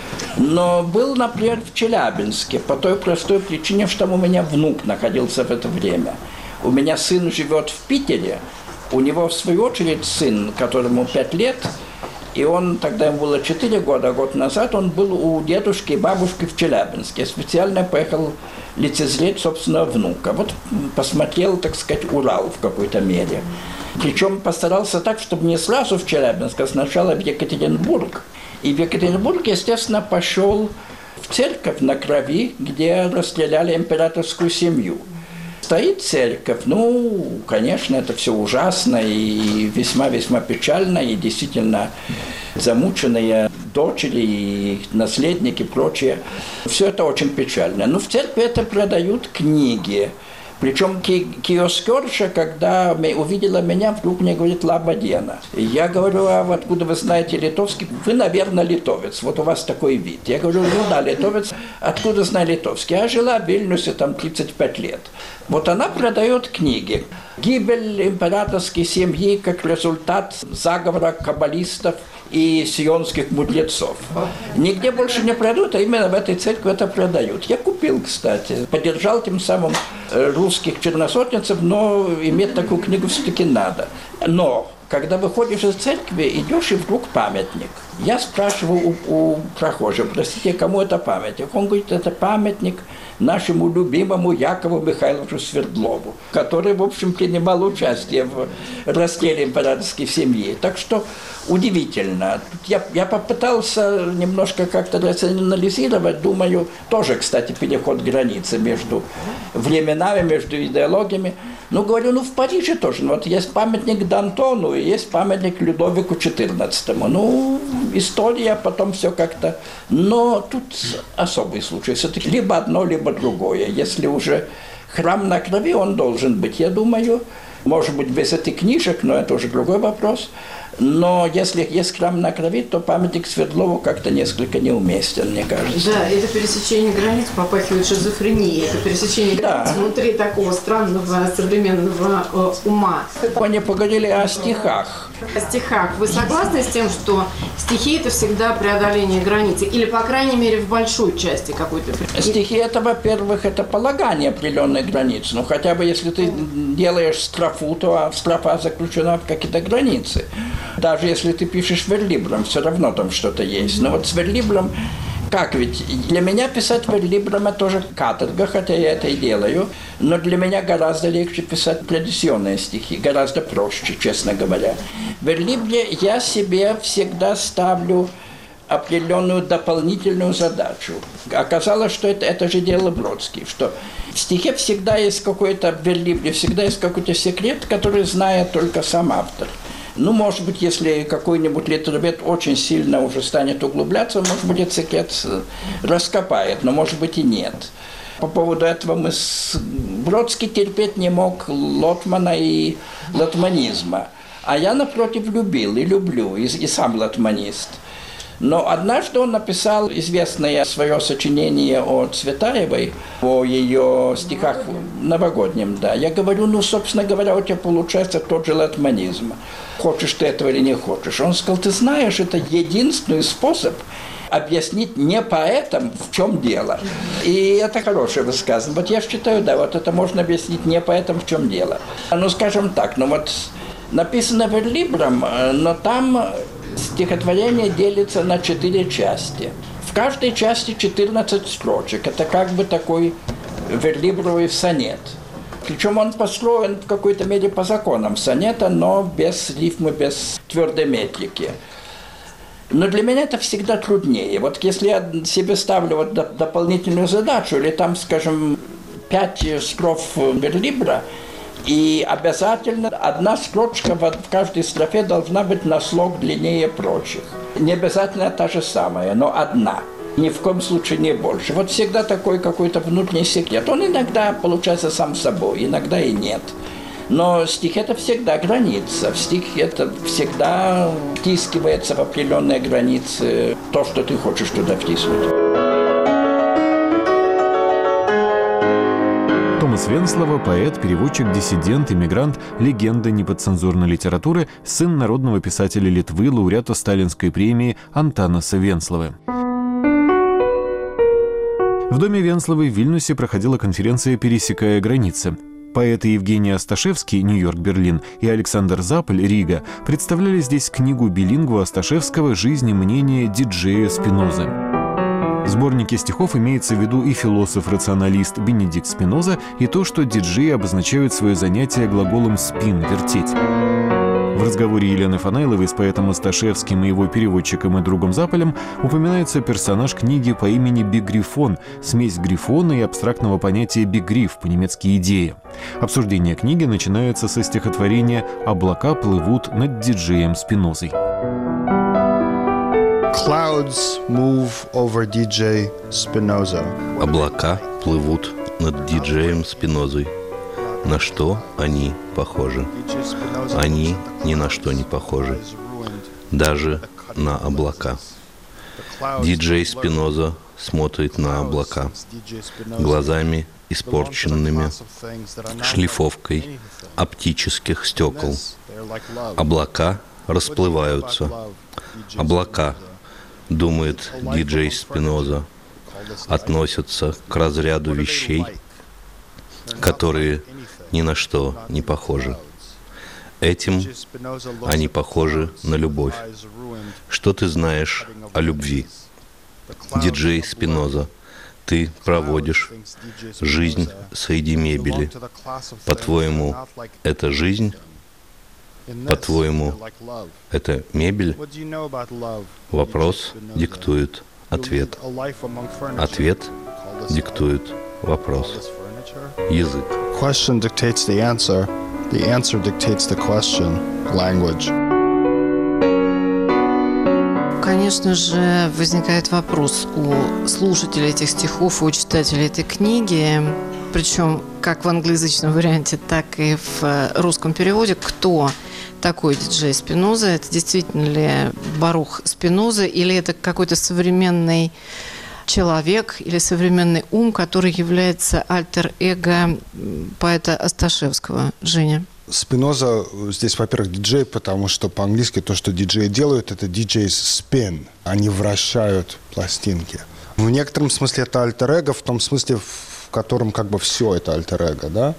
Но был, например, в Челябинске по той простой причине, что там у меня внук находился в это время. У меня сын живет в Питере, у него, в свою очередь, сын, которому пять лет, и он, тогда ему было четыре года, а год назад он был у дедушки и бабушки в Челябинске. Специально поехал лицезреть собственного внука. Вот посмотрел, так сказать, Урал в какой-то мере. Причем постарался так, чтобы не сразу в Челябинск, а сначала в Екатеринбург. И в Екатеринбург, естественно, пошел в церковь на Крови, где расстреляли императорскую семью. Стоит церковь, ну, конечно, это все ужасно и весьма-весьма печально, и действительно замученные дочери и наследники и прочее. Все это очень печально. Но в церкви это продают книги. Причем киоскерша, когда увидела меня, вдруг мне говорит «Лабадена». Я говорю: а откуда вы знаете литовский? Вы, наверное, литовец, вот у вас такой вид. Я говорю: ну да, литовец. Откуда знаю литовский? Я жила в Вильнюсе там тридцать пять лет. Вот она продает книги. Гибель императорской семьи как результат заговора каббалистов и сионских мудрецов. Нигде больше не продают, а именно в этой церкви это продают. Я купил, кстати, поддержал тем самым русских черносотенцев, но иметь такую книгу все-таки надо. Но когда выходишь из церкви, идешь и вдруг памятник. Я спрашиваю у, у прохожего: простите, кому это памятник? Он говорит: это памятник нашему любимому Якову Михайловичу Свердлову, который, в общем, принимал участие в расстреле императорской семьи. Так что удивительно. Я, я попытался немножко как-то рационализировать, думаю, тоже, кстати, переход границы между временами, между идеологиями. Ну, говорю, ну, в Париже тоже. Ну, вот есть памятник Д'Антону и есть памятник Людовику четырнадцатому. Ну, история, потом все как-то. Но тут особый случай. Все-таки либо одно, либо другое. Если уже храм на Крови, он должен быть, я думаю. Может быть, без этих книжек, но это уже другой вопрос. Но если есть храм на Крови, то памятник Свердлову как-то несколько неуместен, мне кажется. Да, это пересечение границ попахивает шизофренией. Это пересечение границ да. внутри такого странного современного э, ума. Они поговорили о стихах. О стихах. Вы согласны с тем, что стихи – это всегда преодоление границы? Или, по крайней мере, в большой части какой-то? Стихи – это, во-первых, это полагание определенных границ. Ну, хотя бы если ты делаешь строфу, то строфа заключена в какие-то границы. Даже если ты пишешь верлибром, все равно там что-то есть. Но вот с верлибром, как ведь, для меня писать верлибром это тоже каторга, хотя я это и делаю, но для меня гораздо легче писать традиционные стихи, гораздо проще, честно говоря. В верлибре я себе всегда ставлю определенную дополнительную задачу. Оказалось, что это, это же делал Бродский, что в стихе всегда есть какой-то, в верлибре всегда есть какой-то секрет, который знает только сам автор. Ну, может быть, если какой-нибудь литературовед очень сильно уже станет углубляться, может быть, этот секрет раскопает, но может быть и нет. По поводу этого мы с... Бродский терпеть не мог лотмана и лотманизма, а я, напротив, любил и люблю, и, и сам лотманист. Но однажды он написал известное свое сочинение о Цветаевой, о ее стихах новогоднем, да. Я говорю, ну, собственно говоря, у тебя получается тот же лотманизм. Хочешь ты этого или не хочешь. Он сказал: ты знаешь, это единственный способ объяснить не поэтам, в чем дело. И это хорошее высказывание. Вот я считаю, да, вот это можно объяснить не поэтам, в чем дело. Ну, скажем так, ну вот написано верлибром, но там стихотворение делится на четыре части. В каждой части четырнадцать строчек. Это как бы такой верлибровый сонет. Причем он построен в какой-то мере по законам сонета, но без рифмы, без твердой метрики. Но для меня это всегда труднее. Вот если я себе ставлю вот дополнительную задачу, или там, скажем, пять строф верлибра, и обязательно одна строчка в каждой строфе должна быть на слог длиннее прочих. Не обязательно та же самая, но одна. Ни в коем случае не больше. Вот всегда такой какой-то внутренний секрет. Он иногда получается сам собой, иногда и нет. Но стих – это всегда граница. В стих это всегда втискивается в определенные границы то, что ты хочешь туда втиснуть. Томас Венслова – поэт, переводчик, диссидент, иммигрант, легенда неподцензурной литературы, сын народного писателя Литвы, лауреата Сталинской премии Антанаса Венсловы. В доме Венсловой в Вильнюсе проходила конференция «Пересекая границы». Поэты Евгений Асташевский, Нью-Йорк-Берлин, и Александр Заполь, Рига, представляли здесь книгу билингва Асташевского «Жизнь и мнение диджея Спинозы». В сборнике стихов имеется в виду и философ-рационалист Бенедикт Спиноза, и то, что диджеи обозначают свое занятие глаголом «спин» — «вертеть». В разговоре Елены Фанайловой с поэтом Асташевским и его переводчиком и другом Заполем упоминается персонаж книги по имени Бигрифон, смесь грифона и абстрактного понятия бигриф, по-немецки «идея». Обсуждение книги начинается со стихотворения «Облака плывут над диджеем Спинозой». Clouds move over ди джей Spinoza. Облака плывут над диджеем Спинозой. На что они похожи? Они ни на что не похожи. Даже на облака. Диджей Спиноза смотрит на облака глазами, испорченными шлифовкой оптических стекол. Облака расплываются. Облака, думает диджей Спиноза, относятся к разряду вещей, которые ни на что не похожи. Этим они похожи на любовь. Что ты знаешь о любви? Диджей Спиноза, ты проводишь жизнь среди мебели. По-твоему, это жизнь? По-твоему, это мебель? Вопрос диктует ответ. Ответ диктует вопрос. Язык. Question dictates the answer. The answer dictates the question. Language. Конечно же, возникает вопрос у слушателей этих стихов, у читателей этой книги, причем как в англоязычном варианте, так и в русском переводе, кто такой диджей Спиноза. Это действительно ли Барух Спиноза или это какой-то современный человек или современный ум, который является альтер-эго поэта Асташевского? Женя? Спиноза здесь, во-первых, диджей, потому что по-английски то, что диджеи делают, это диджей спин. Они вращают пластинки. В некотором смысле это альтер-эго, в том смысле, в котором как бы все это альтер-эго, да?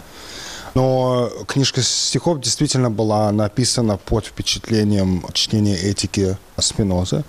Но книжка стихов действительно была написана под впечатлением чтения этики Спинозы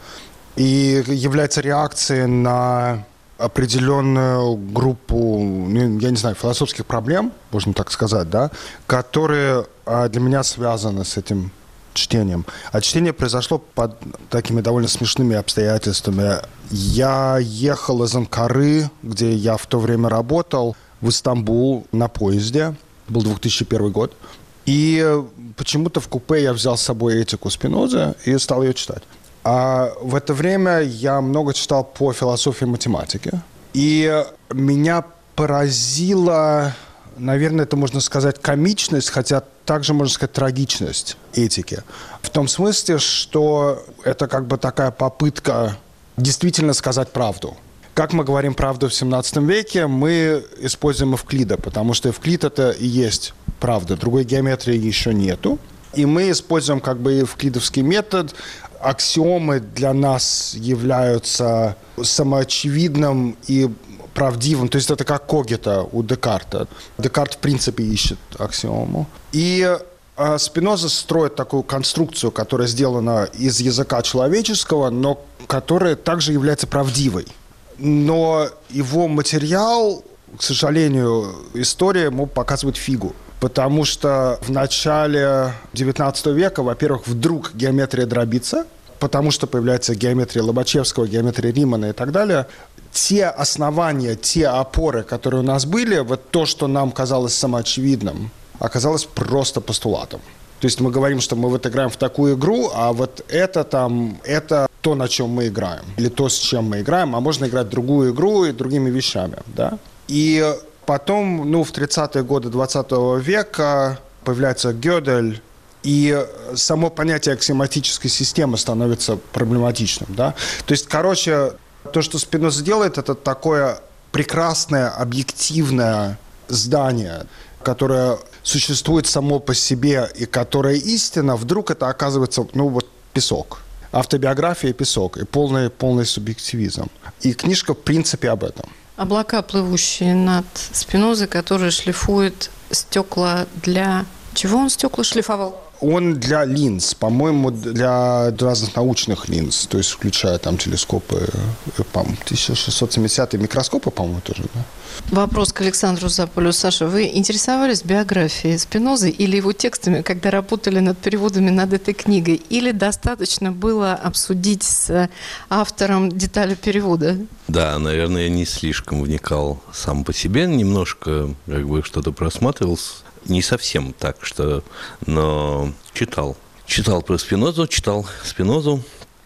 и является реакцией на определенную группу, я не знаю, философских проблем, можно так сказать, да, которые для меня связаны с этим чтением. А чтение произошло под такими довольно смешными обстоятельствами. Я ехал из Анкары, где я в то время работал, в Стамбул на поезде. Был две тысячи первый год. И почему-то в купе я взял с собой этику Спинозы и стал ее читать. А в это время я много читал по философии и математике. И меня поразила, наверное, это можно сказать, комичность, хотя также можно сказать трагичность этики. В том смысле, что это как бы такая попытка действительно сказать правду. Как мы говорим правду в семнадцатом веке, мы используем Эвклида, потому что Эвклид – это и есть правда. Другой геометрии еще нету. И мы используем как бы эвклидовский метод. Аксиомы для нас являются самоочевидным и правдивым. То есть это как когито у Декарта. Декарт в принципе ищет аксиому. И э, Спиноза строит такую конструкцию, которая сделана из языка человеческого, но которая также является правдивой. Но его материал, к сожалению, история ему показывает фигу. Потому что в начале девятнадцатого века, во-первых, вдруг геометрия дробится, потому что появляется геометрия Лобачевского, геометрия Римана и так далее. Те основания, те опоры, которые у нас были, вот то, что нам казалось самоочевидным, оказалось просто постулатом. То есть мы говорим, что мы вот играем в такую игру, а вот это там, это то, на чем мы играем. Или то, с чем мы играем, а можно играть в другую игру и другими вещами, да. И потом, ну, в тридцатые годы двадцатого века появляется Гёдель, и само понятие аксиоматической системы становится проблематичным, да. То есть, короче, то, что Спиноза делает, это такое прекрасное, объективное здание, которое существует само по себе и которое истина, вдруг это оказывается, ну вот, песок. Автобиография – песок, и полный, полный субъективизм. И книжка, в принципе, об этом. Облака, плывущие над Спинозой, которые шлифуют стекла для... Чего он стекла шлифовал? Он для линз, по-моему, для разных научных линз, то есть включая там телескопы, по-моему, тысяча шестьсот семидесятые микроскопы, по-моему, тоже, да? Вопрос к Александру Заполю. Саша, вы интересовались биографией Спинозы или его текстами, когда работали над переводами над этой книгой? Или достаточно было обсудить с автором детали перевода? Да, наверное, я не слишком вникал сам по себе, немножко как бы что-то просматривал, не совсем так, что, но читал. Читал про Спинозу, читал Спинозу,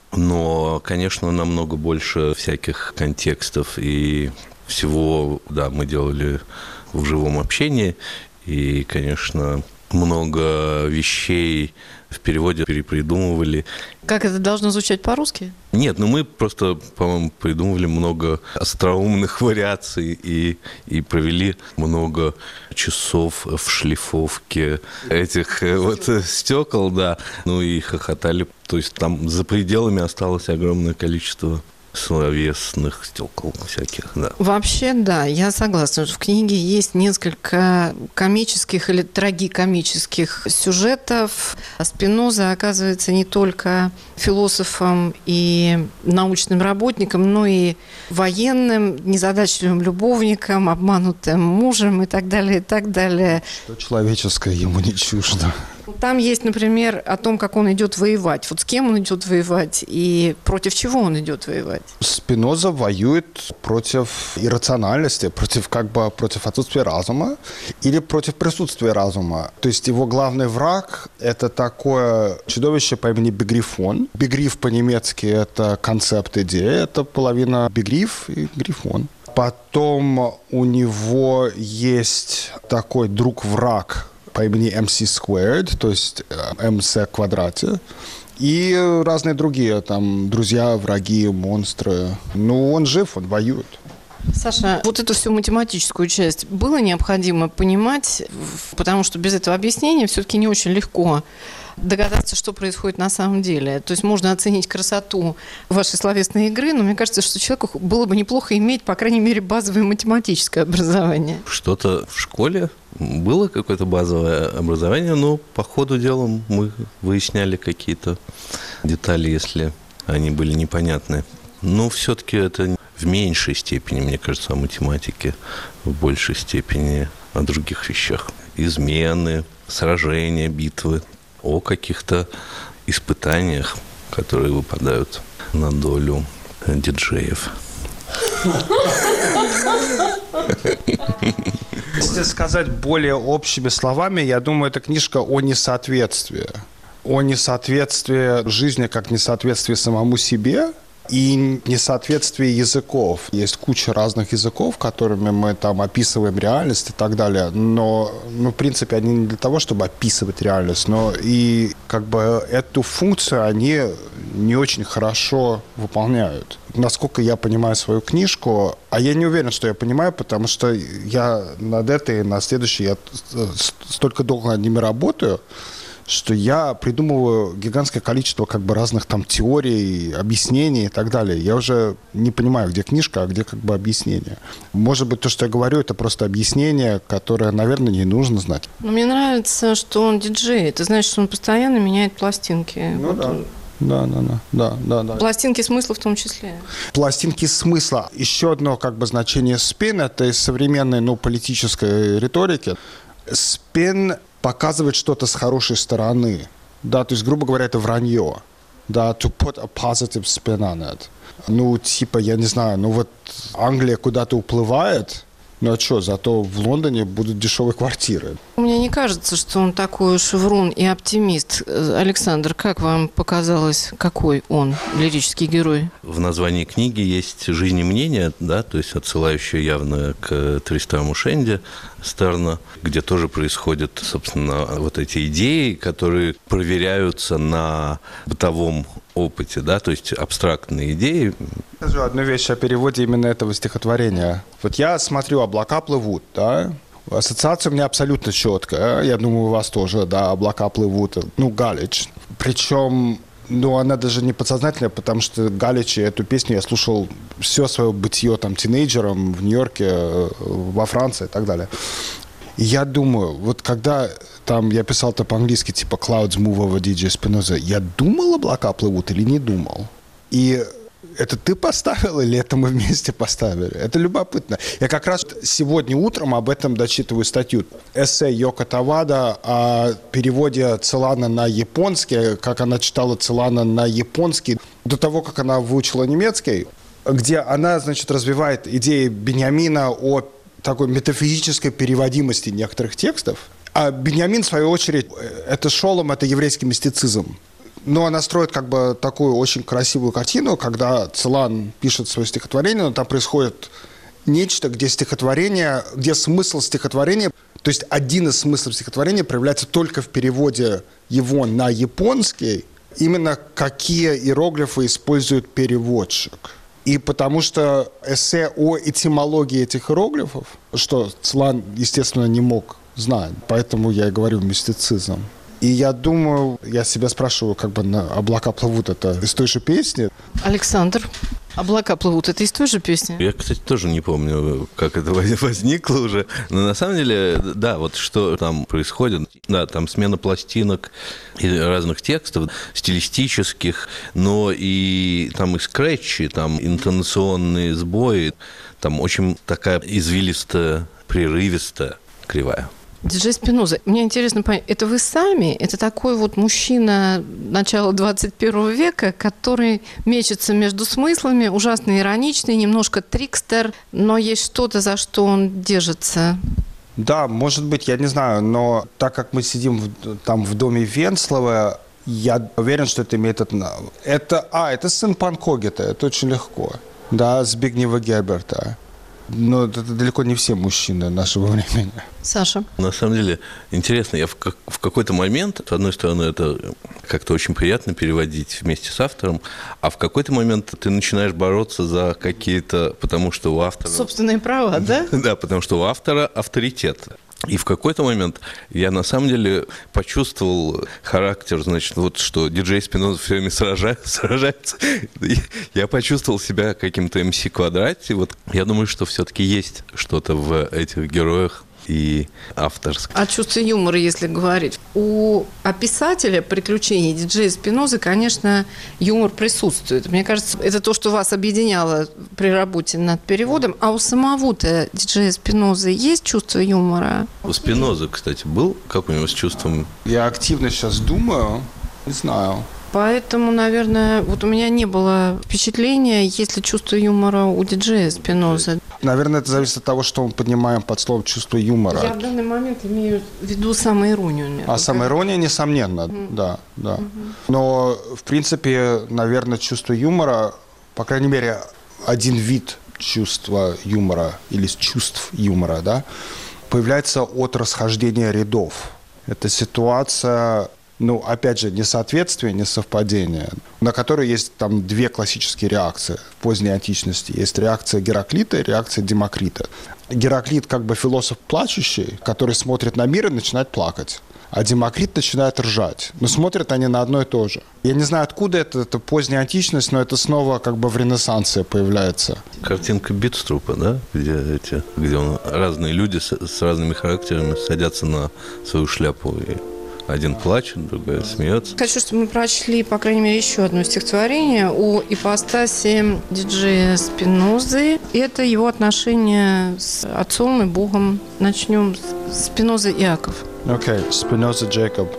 но, конечно, намного больше всяких контекстов и всего, да, мы делали в живом общении, и, конечно, много вещей в переводе перепридумывали. Как это должно звучать по-русски? Нет, ну мы просто, по-моему, придумывали много остроумных вариаций и, и провели много часов в шлифовке этих вот стекол, да, ну и хохотали. То есть там за пределами осталось огромное количество словесных стекол всяких, да. Вообще, да, я согласна. В книге есть несколько комических или трагикомических сюжетов. Спиноза оказывается не только философом и научным работником, но и военным, незадачливым любовником, обманутым мужем и так далее, и так далее. Что человеческое ему не чуждо. Там есть, например, о том, как он идет воевать. Вот с кем он идет воевать и против чего он идет воевать. Спиноза воюет против иррациональности, против как бы против отсутствия разума или против присутствия разума. То есть его главный враг – это такое чудовище по имени Бегрифон. Бегриф по-немецки – это концепт идеи, это половина Бегриф и Грифон. Потом у него есть такой друг-враг по имени эм си squared, то есть mc в квадрате, и разные другие, там, друзья, враги, монстры. Ну, он жив, он воюет. Саша, вот эту всю математическую часть было необходимо понимать, потому что без этого объяснения все-таки не очень легко догадаться, что происходит на самом деле. То есть можно оценить красоту вашей словесной игры, но мне кажется, что человеку было бы неплохо иметь, по крайней мере, базовое математическое образование. Что-то в школе было какое-то базовое образование, но по ходу дела мы выясняли какие-то детали, если они были непонятны. Но все-таки это в меньшей степени, мне кажется, о математике, в большей степени о других вещах. Измены, сражения, битвы, о каких-то испытаниях, которые выпадают на долю диджеев. Если сказать более общими словами, я думаю, это книжка о несоответствии. О несоответствии жизни как несоответствии самому себе и несоответствие языков. Есть куча разных языков, которыми мы там описываем реальность и так далее. Но, ну, в принципе, они не для того, чтобы описывать реальность, но и как бы эту функцию они не очень хорошо выполняют. Насколько я понимаю свою книжку, а я не уверен, что я понимаю, потому что я над этой, на следующей, я столько долго над ними работаю, что я придумываю гигантское количество как бы разных там теорий, объяснений и так далее. Я уже не понимаю, где книжка, а где как бы объяснение. Может быть, то, что я говорю, это просто объяснение, которое, наверное, не нужно знать. Но мне нравится, что он диджей. Ты знаешь, что он постоянно меняет пластинки. Ну вот да. Он... Да, да, да, да, да, да. Пластинки смысла в том числе. Пластинки смысла. Еще одно как бы значение спин – это из современной, ну, политической риторики. Спин показывать что-то с хорошей стороны. Да, то есть, грубо говоря, это вранье. Да, to put a positive spin on it. Ну, типа, я не знаю, ну вот Англия куда-то уплывает, ну а что, зато в Лондоне будут дешевые квартиры. Мне не кажется, что он такой уж врун и оптимист. Александр, как вам показалось, какой он лирический герой? В названии книги есть «Жизнь и мнение», да, то есть отсылающее явно к Тристраму Шенди Стерна, где тоже происходят, собственно, вот эти идеи, которые проверяются на бытовом опыте, да, то есть абстрактные идеи. Скажу одну вещь о переводе именно этого стихотворения. Вот я смотрю, облака плывут, да, Ассоциация у меня абсолютно четкая. Я думаю, у вас тоже, да, облака плывут. Ну, Галич. Причем, ну, она даже не подсознательная, потому что Галич, эту песню я слушал все свое бытие там тинейджером в Нью-Йорке, во Франции и так далее. И я думаю, вот когда там я писал это по-английски, типа Clouds Move over ди джей Spinoza, я думал, облака плывут или не думал? И это ты поставил или это мы вместе поставили? Это любопытно. Я как раз сегодня утром об этом дочитываю статью. Эссе Йоко Тавада о переводе Целана на японский, как она читала Целана на японский, до того, как она выучила немецкий, где она, значит, развивает идеи Беньямина о такой метафизической переводимости некоторых текстов. А Беньямин, в свою очередь, это шолом, это еврейский мистицизм. Но она строит как бы такую очень красивую картину, когда Целан пишет свое стихотворение, но там происходит нечто, где стихотворение, где смысл стихотворения, то есть один из смыслов стихотворения проявляется только в переводе его на японский, именно какие иероглифы использует переводчик. И потому что эссе о этимологии этих иероглифов, что Целан, естественно, не мог знать, поэтому я и говорю мистицизм. И я думаю, я себя спрашиваю, как бы на «Облака плывут» — это из той же песни. Александр, «Облака плывут» — это из той же песни? Я, кстати, тоже не помню, как это возникло уже. Но на самом деле, да, вот что там происходит. Да, там смена пластинок и разных текстов, стилистических, но и там и скретчи, там интонационные сбои. Там очень такая извилистая, прерывистая, кривая. Диджей Спиноза, мне интересно понять, это вы сами? Это такой вот мужчина начала двадцать первого века, который мечется между смыслами, ужасно ироничный, немножко трикстер, но есть что-то, за что он держится? Да, может быть, я не знаю, но так как мы сидим в, там в доме Венцлова, я уверен, что это имеет... Это, а, это сын Панкогета, это очень легко. Да, Збигнева Герберта. Но это далеко не все мужчины нашего времени. Саша? На самом деле, интересно, я в, как, в какой-то момент, с одной стороны, это как-то очень приятно переводить вместе с автором, а в какой-то момент ты начинаешь бороться за какие-то... Потому что у автора... Собственные права, да? Да, потому что у автора авторитет. И в какой-то момент я на самом деле почувствовал характер, значит, вот что диджей Спиноза все время сражается, сражается. Я почувствовал себя каким-то эм си Квадрате. Вот я думаю, что все-таки есть что-то в этих героях и авторское. О чувстве юмора, если говорить. У описателя приключений диджея Спинозы, конечно, юмор присутствует. Мне кажется, это то, что вас объединяло при работе над переводом. А у самого-то диджея Спинозы есть чувство юмора? У Спинозы, кстати, был какой-нибудь с чувством? Я активно сейчас думаю, не знаю. Поэтому, наверное, вот у меня не было впечатления, есть ли чувство юмора у диджея Спинозы. Наверное, это зависит от того, что мы поднимаем под словом чувство юмора. Я в данный момент имею в виду самоиронию. А самоирония, несомненно, mm. да, да. Mm-hmm. Но, в принципе, наверное, чувство юмора, по крайней мере, один вид чувства юмора или чувств юмора, да, появляется от расхождения рядов. Это ситуация... Ну, опять же, несоответствие, несовпадение, на которые есть там две классические реакции в поздней античности. Есть реакция Гераклита и реакция Демокрита. Гераклит как бы философ плачущий, который смотрит на мир и начинает плакать. А Демокрит начинает ржать. Но смотрят они на одно и то же. Я не знаю, откуда это, это поздняя античность, но это снова как бы в Ренессансе появляется. Картинка Битструпа, да? Где, эти, где он, разные люди с, с разными характерами садятся на свою шляпу и... Один плачет, другой смеется. Хочу, чтобы мы прочли, по крайней мере, еще одно стихотворение о ипостаси диджея Спинозы. Это его отношения с отцом и Богом. Начнем с Спиноза Иаков. Окей, Спиноза Джейкоб.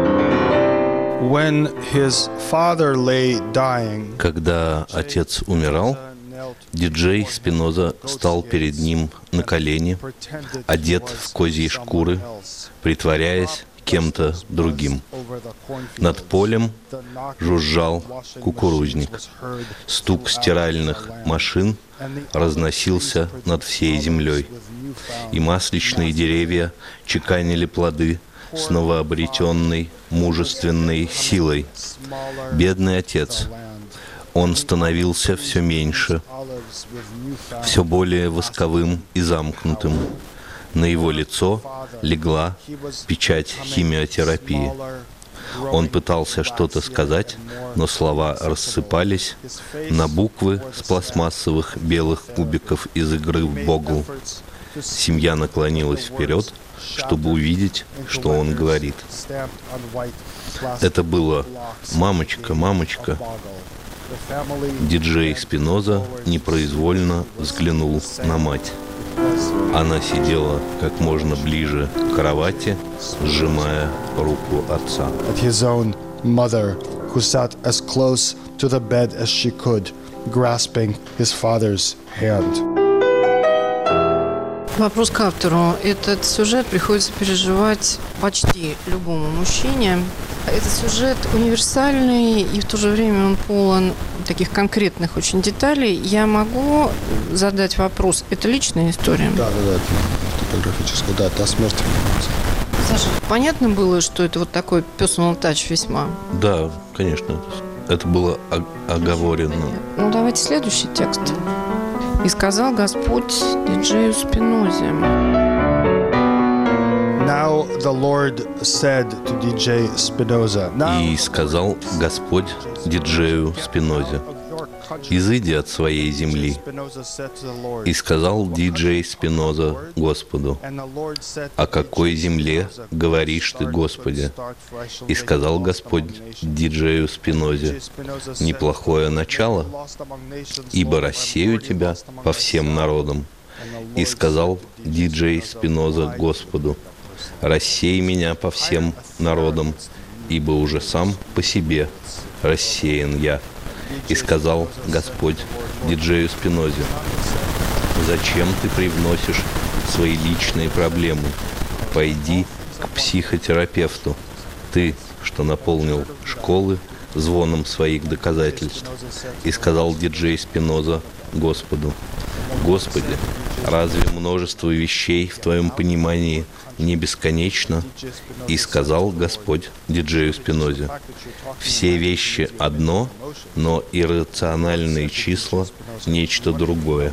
When his father lay dying, когда отец умирал, диджей Спиноза стал перед ним на колени, одет в козьи шкуры, притворяясь кем-то другим. Над полем жужжал кукурузник. Стук стиральных машин разносился над всей землей. И масличные деревья чеканили плоды с новообретенной мужественной силой. Бедный отец. Он становился все меньше, все более восковым и замкнутым. На его лицо легла печать химиотерапии. Он пытался что-то сказать, но слова рассыпались на буквы с пластмассовых белых кубиков из игры в Богл. Семья наклонилась вперед, чтобы увидеть, что он говорит. Это было «Мамочка, мамочка». Диджей Спиноза непроизвольно взглянул на мать. Она сидела как можно ближе к кровати, сжимая руку отца. At his own mother, who sat as close to the bed as she could, grasping his father's hand. Вопрос к автору. Этот сюжет приходится переживать почти любому мужчине. Этот сюжет универсальный, и в то же время он полон таких конкретных очень деталей. Я могу задать вопрос. Это личная история? Да, да, да, это фотографическая, да, это о смерти. Саша, понятно было, что это вот такой personal touch весьма? Да, конечно. Это было оговорено. Ну, давайте следующий текст. «И сказал Господь диджею Спинозе». Now the Lord said to ди джей Spinoza. И сказал Господь диджею Спинозе: «Изыди от своей земли». И сказал диджей Спиноза Господу: «О какой земле говоришь ты, Господи?» И сказал Господь диджею Спинозе: «Неплохое начало, ибо рассею тебя по всем народам». И сказал диджей Спиноза Господу: «Рассей меня по всем народам, ибо уже сам по себе рассеян я». И сказал Господь диджею Спинозе: «Зачем ты привносишь свои личные проблемы? Пойди к психотерапевту. Ты, что наполнил школы звоном своих доказательств». И сказал диджей Спиноза Господу: «Господи, разве множество вещей в твоем понимании не бесконечно?» И сказал Господь диджею Спинозе: «Все вещи одно, но иррациональные числа – нечто другое.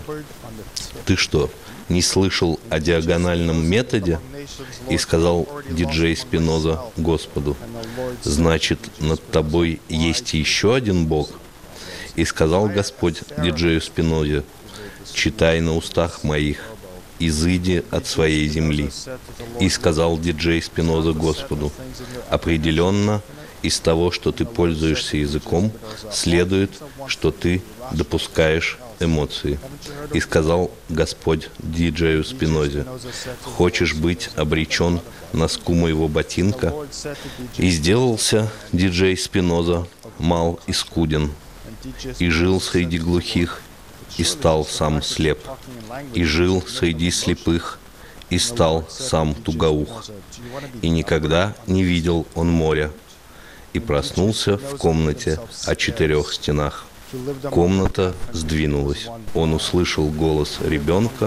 Ты что, не слышал о диагональном методе?» И сказал диджей Спиноза Господу: «Значит, над тобой есть еще один Бог?» И сказал Господь диджею Спинозе: «Читай на устах моих: изыди от своей земли». И сказал диджей Спиноза Господу: «Определенно, из того, что ты пользуешься языком, следует, что ты допускаешь эмоции». И сказал Господь диджею Спинозе: «Хочешь быть обречен носку моего ботинка?» И сделался диджей Спиноза мал и скуден, и жил среди глухих, и стал сам слеп, и жил среди слепых, и стал сам тугоух, и никогда не видел он моря, и проснулся в комнате о четырех стенах. Комната сдвинулась. Он услышал голос ребенка,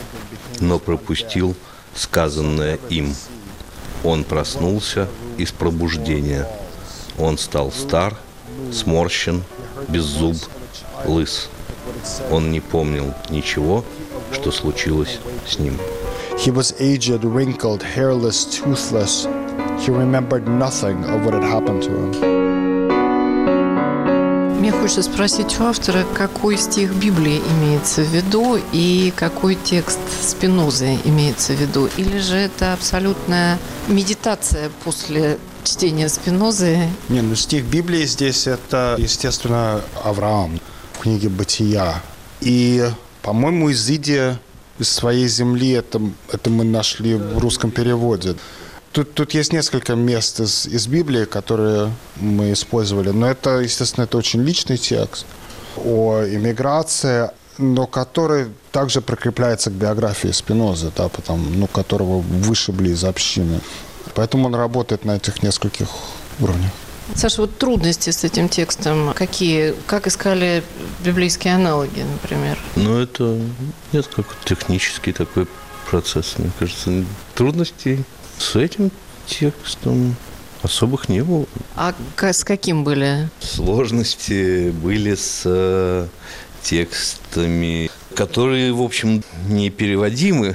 но пропустил сказанное им. Он проснулся из пробуждения. Он стал стар, сморщен, беззуб, лыс. Он не помнил ничего, что случилось с ним. He was aged, wrinkled, hairless, toothless. He remembered nothing of what had happened to him. Мне хочется спросить у автора, какой стих Библии имеется в виду и какой текст Спинозы имеется в виду. Или же это абсолютная медитация после чтения Спинозы? Не, ну стих Библии здесь это, естественно, Авраам в книге «Бытия». И, по-моему, «изыди из своей земли» это, это мы нашли в русском переводе. Тут, тут есть несколько мест из, из Библии, которые мы использовали, но это, естественно, это очень личный текст о иммиграции, но который также прикрепляется к биографии Спинозы, да, потому, ну, которого вышибли из общины. Поэтому он работает на этих нескольких уровнях. Саша, вот трудности с этим текстом какие? Как искали библейские аналоги, например? Ну, это нет, какой-то технический такой процесс, мне кажется. Трудностей с этим текстом особых не было. А с каким были? Сложности были с текстами, которые, в общем, непереводимы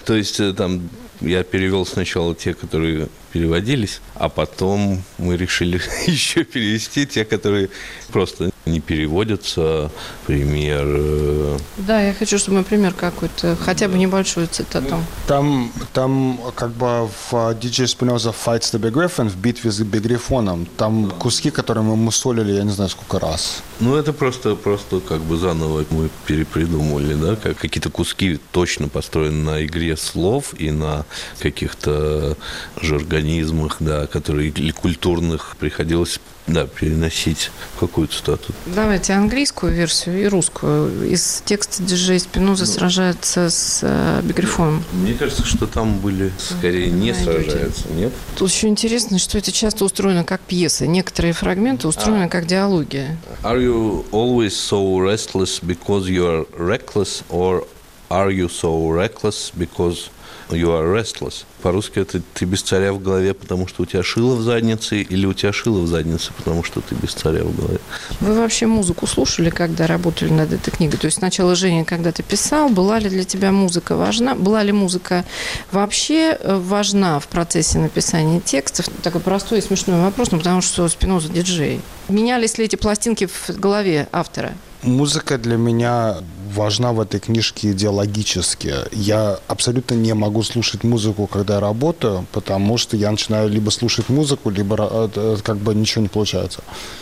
То есть там я перевел сначала те, которые переводились, а потом мы решили еще перевести те, которые просто не переводятся. Пример. Да, я хочу, чтобы мы пример какой-то, хотя бы небольшую цитату. Там, там как бы в ди джей Spinoza Fights the Big Griffin, в битве с Big Griffon'ом, там куски, которые мы мусолили, я не знаю, сколько раз. Ну, это просто, просто как бы заново мы перепридумывали, да, как какие-то куски точно построены на игре слов и на каких-то жаргонизмах, да, которые или культурных приходилось, да, переносить. Какую цитату? Давайте английскую версию и русскую. Из текста диджей Спиноза сражается с Big Griffon'ом. Мне кажется, что там были скорее не сражаются, нет? Тут еще интересно, что это часто устроено как пьеса. Некоторые фрагменты устроены а. как диалоги. Are you always so restless because you are reckless, or are you so reckless because you are restless? По-русски это ты без царя в голове, потому что у тебя шило в заднице, или у тебя шило в заднице, потому что ты без царя в голове. Вы вообще музыку слушали, когда работали над этой книгой? То есть сначала, Женя, когда ты писал, была ли для тебя музыка важна? Была ли музыка вообще важна в процессе написания текстов? Такой простой и смешной вопрос, ну, потому что Спиноза диджей. Менялись ли эти пластинки в голове автора? Музыка для меня важна в этой книжке идеологически. Я абсолютно не могу слушать музыку, когда я работаю, потому что я начинаю либо слушать музыку, либо как бы ничего не получается.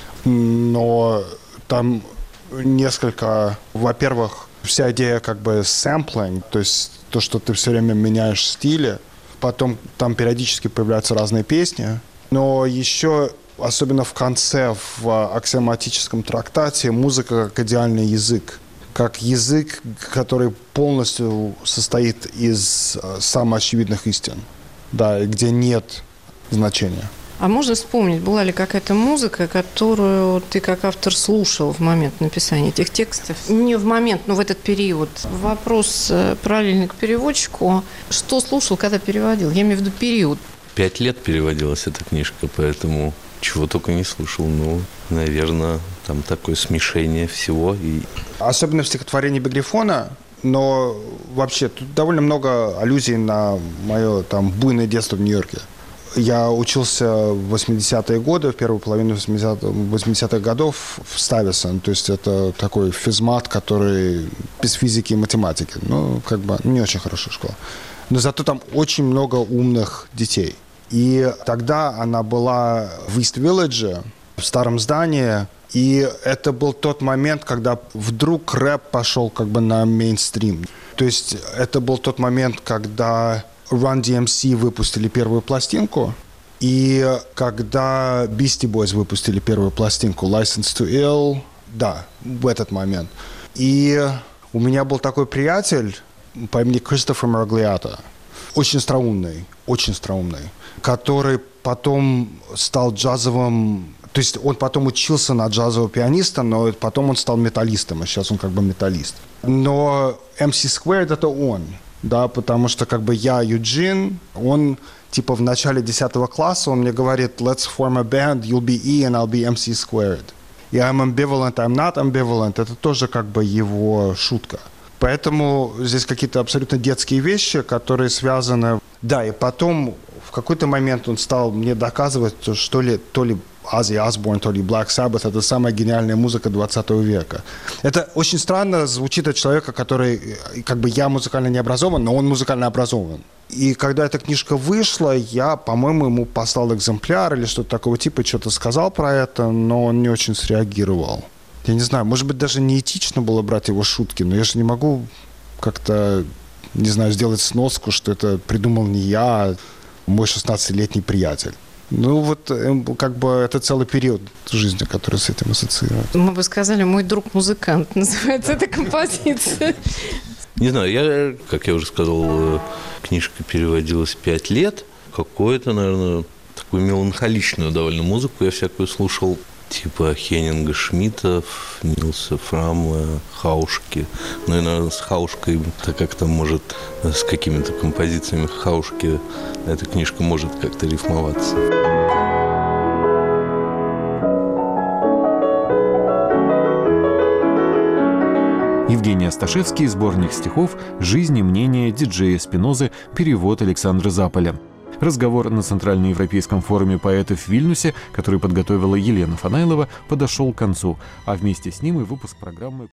Но там несколько... Во-первых, вся идея как бы сэмплинг, то есть то, что ты все время меняешь стили. Потом там периодически появляются разные песни. Но еще... Особенно в конце, в аксиоматическом трактате, музыка как идеальный язык. Как язык, который полностью состоит из самоочевидных истин. Да, где нет значения. А можно вспомнить, была ли какая-то музыка, которую ты как автор слушал в момент написания этих текстов? Не в момент, но в этот период. Вопрос параллельно к переводчику. Что слушал, когда переводил? Я имею в виду период. Пять лет переводилась эта книжка, поэтому... Чего только не слушал, ну, наверное, там такое смешение всего. И... Особенно в стихотворении Big Griffon'a, но вообще тут довольно много аллюзий на мое там буйное детство в Нью-Йорке. Я учился в восьмидесятые годы, в первую половину восьмидесятых годов в Стuyvesant, то есть это такой физмат, который без физики и математики, ну, как бы не очень хорошая школа. Но зато там очень много умных детей. И тогда она была в Ист-Вилледже, в старом здании, и это был тот момент, когда вдруг рэп пошел как бы на мейнстрим. То есть это был тот момент, когда Run ди эм си выпустили первую пластинку, и когда Beastie Boys выпустили первую пластинку License to Ill, да, в этот момент. И у меня был такой приятель по имени Кристофер Мраглиата, очень остроумный, очень остроумный, который потом стал джазовым, то есть он потом учился на джазового пианиста, но потом он стал металлистом, а сейчас он как бы металлист. Но эм си Squared это он, да, потому что как бы я Юджин, он типа в начале десятого класса, он мне говорит, let's form a band, you'll be E and I'll be эм си Squared. И I'm ambivalent, I'm not ambivalent, это тоже как бы его шутка. Поэтому здесь какие-то абсолютно детские вещи, которые связаны... Да, и потом в какой-то момент он стал мне доказывать, что ли, то ли Оззи Осборн, то ли Black Sabbath — это самая гениальная музыка двадцатого века. Это очень странно звучит от человека, который... Как бы я музыкально не образован, но он музыкально образован. И когда эта книжка вышла, я, по-моему, ему послал экземпляр или что-то такого типа, что-то сказал про это, но он не очень среагировал. Я не знаю, может быть, даже неэтично было брать его шутки, но я же не могу как-то, не знаю, сделать сноску, что это придумал не я, а мой шестнадцатилетний приятель. Ну, вот как бы это целый период жизни, который с этим ассоциирует. Мы бы сказали, мой друг-музыкант, называется эта композиция. Не знаю, я, как я уже сказал, книжка переводилась пять лет. Какую-то, наверное, такую меланхоличную довольно музыку я всякую слушал. Типа Хеннинга, Шмидта, Нилса Фрама, Хаушки. Ну и, наверное, с Хаушкой, так как там может, с какими-то композициями Хаушки эта книжка может как-то рифмоваться. Евгений Асташевский, сборник стихов «Жизнь и мнение диджея Спинозы», перевод Александра Заполя. Разговор на Центральноевропейском форуме поэтов в Вильнюсе, который подготовила Елена Фанайлова, подошел к концу, а вместе с ним и выпуск программы